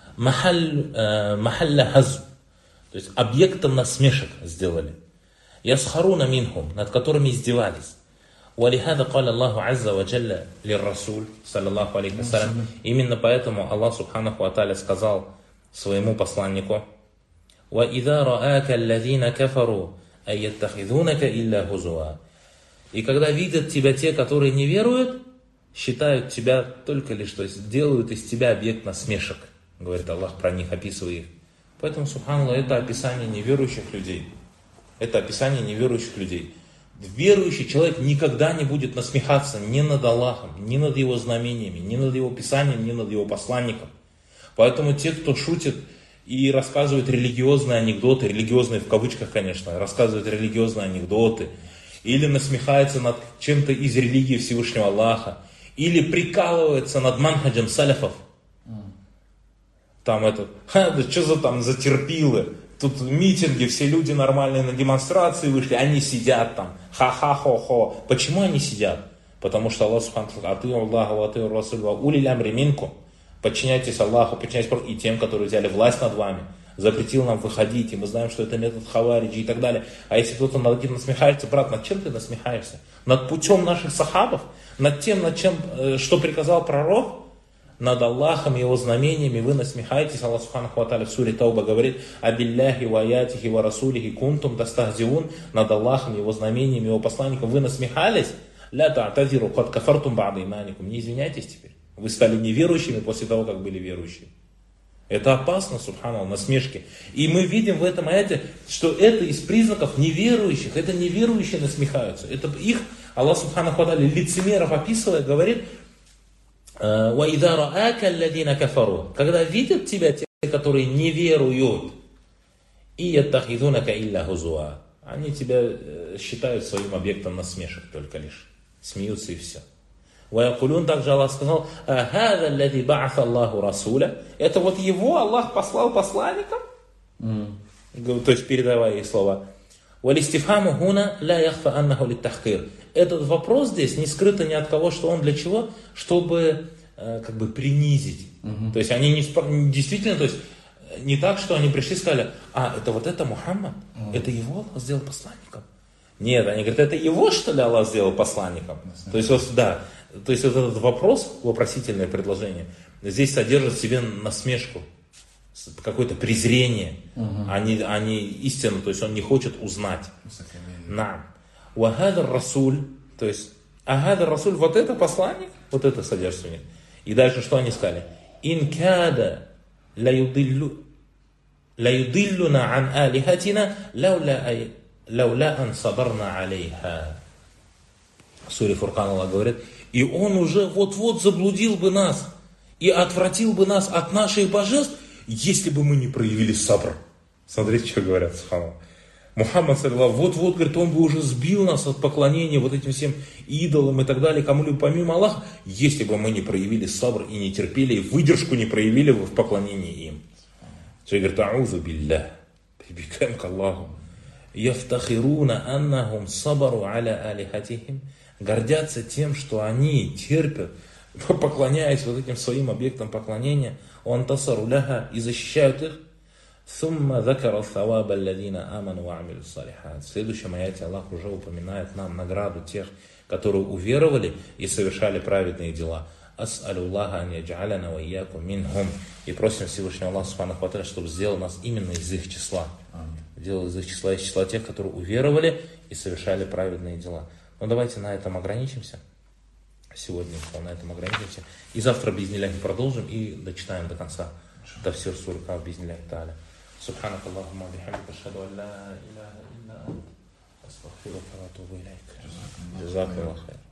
махалля хазу. То есть объектом насмешек сделали. Ясхаруна минхум. Над которыми издевались. وَلِهَذَا قَالَ اللَّهُ عَزَّ وَجَلَّ لِلرَّسُولِ саллаллаху алейхи ва саллям. Именно поэтому Аллах субханаху ва тааля сказал своему посланнику: وَإِذَا رَآكَ الَّذِينَ كَفَرُوا أَيَّتَّخِذُونَكَ إِلَّا هُزُوًا. И когда видят тебя те, которые не веруют, считают тебя только лишь, то есть делают из тебя объект насмешек, говорит Аллах про них, описывая их. Поэтому, субханаллах, это описание неверующих людей. Это описание неверующих людей. Верующий человек никогда не будет насмехаться ни над Аллахом, ни над его знамениями, ни над его писанием, ни над его посланником. Поэтому те, кто шутит и рассказывает религиозные анекдоты, религиозные в кавычках, конечно, рассказывают религиозные анекдоты, или насмехается над чем-то из религии Всевышнего Аллаха, или прикалывается над манхаджем саляфов. Там это, ха, да что за там за терпилы? Тут митинги, все люди нормальные на демонстрации вышли, они сидят там, ха-ха-хо-хо. Почему они сидят? Потому что Аллах субхану ва тааля, Аллаху ва атиу расуль ва улил амри минкум. Подчиняйтесь Аллаху, подчиняйтесь и тем, которые взяли власть над вами. Запретил нам выходить, и мы знаем, что это метод хавариджи и так далее. А если кто-то над этим насмехается, брат, над чем ты насмехаешься? Над путем наших сахабов? Над тем, над чем, что приказал пророк? Над Аллахом и его знамениями вы насмехаетесь. Аллах субханаху ва тааля в суре Тауба говорит: «Абилляхи ва аятихи ва расулихи кунтум тастахзиун». Над Аллахом, его знамениями, его посланником вы насмехались. «Ля та'тазиру кад кафартум ба'да иманикум». Не извиняйтесь теперь. Вы стали неверующими после того, как были верующими. Это опасно, субханаллах, насмешки. И мы видим в этом аяте, что это из признаков неверующих. Это неверующие насмехаются. Это их, Аллах субханаху ва тааля, лицемеров описывая, говорит: وَإِذَا رَآكَ الَّذِينَ كَفَرُوا. Когда видят тебя те, которые не веруют, и يَتَّخِذُونَكَ إِلَّا هُزُوًا. Они тебя считают своим объектом насмешек только лишь. Смеются и все. Ваякулюн, также Аллах сказал, «Ахада аллади ба'афа Аллаху расуля». Это вот его Аллах послал посланником? Mm. То есть передавая их слова. «Валистифхаму хуна ля яхфа аннаху литтахкир». Этот вопрос здесь не скрыто ни от кого, что он для чего? Чтобы э, как бы принизить. Mm-hmm. То есть они не, действительно, то есть не так, что они пришли и сказали, а, это вот это Мухаммад, mm-hmm. это его Аллах сделал посланником. Нет, они говорят, это его, что ли, Аллах сделал посланником? Mm-hmm. То есть, вот, да, то есть вот этот вопрос, вопросительное предложение, здесь содержит в себе насмешку, какое-то презрение, mm-hmm. а, не, а не истину, то есть он не хочет узнать. На. Уахадар Расуль, то есть, Ахадар Расуль, вот это посланник, вот это содержится в них. И дальше что они сказали? Инкада ла юдиллюна ан алихатина лауля ан сабарна алейха. В суре Фуркан Аллах говорит, и он уже вот-вот заблудил бы нас и отвратил бы нас от наших божеств, если бы мы не проявили сабр. Смотрите, что говорят, субханаллах. Мухаммад, вот-вот, говорит, он бы уже сбил нас от поклонения вот этим всем идолам и так далее, кому-либо помимо Аллаха, если бы мы не проявили сабр и не терпели, и выдержку не проявили в поклонении им. Что говорит, аузу биллях, прибегаем к Аллаху. Яфтахируна аннахум сабару аля алихатихим, гордятся тем, что они терпят, поклоняясь вот этим своим объектам поклонения, он тасару ляха, и защищают их. В следующем аяте Аллах уже упоминает нам награду тех, которые уверовали и совершали праведные дела. И просим Всевышнего Аллаха Субханаху ва Тааля, чтобы сделал нас именно из их числа. Делал из их числа, из числа тех, которые уверовали и совершали праведные дела. Ну давайте на этом ограничимся. Сегодня на этом ограничимся. И завтра бизнилляхи продолжим и дочитаем до конца. Тафсир суры Каф бизнилляхи тааля. سبحانك اللهم وبحمدك أشهد أن لا إله إلا أنت أستغفرك وأتوب إليك جزاك الله خير.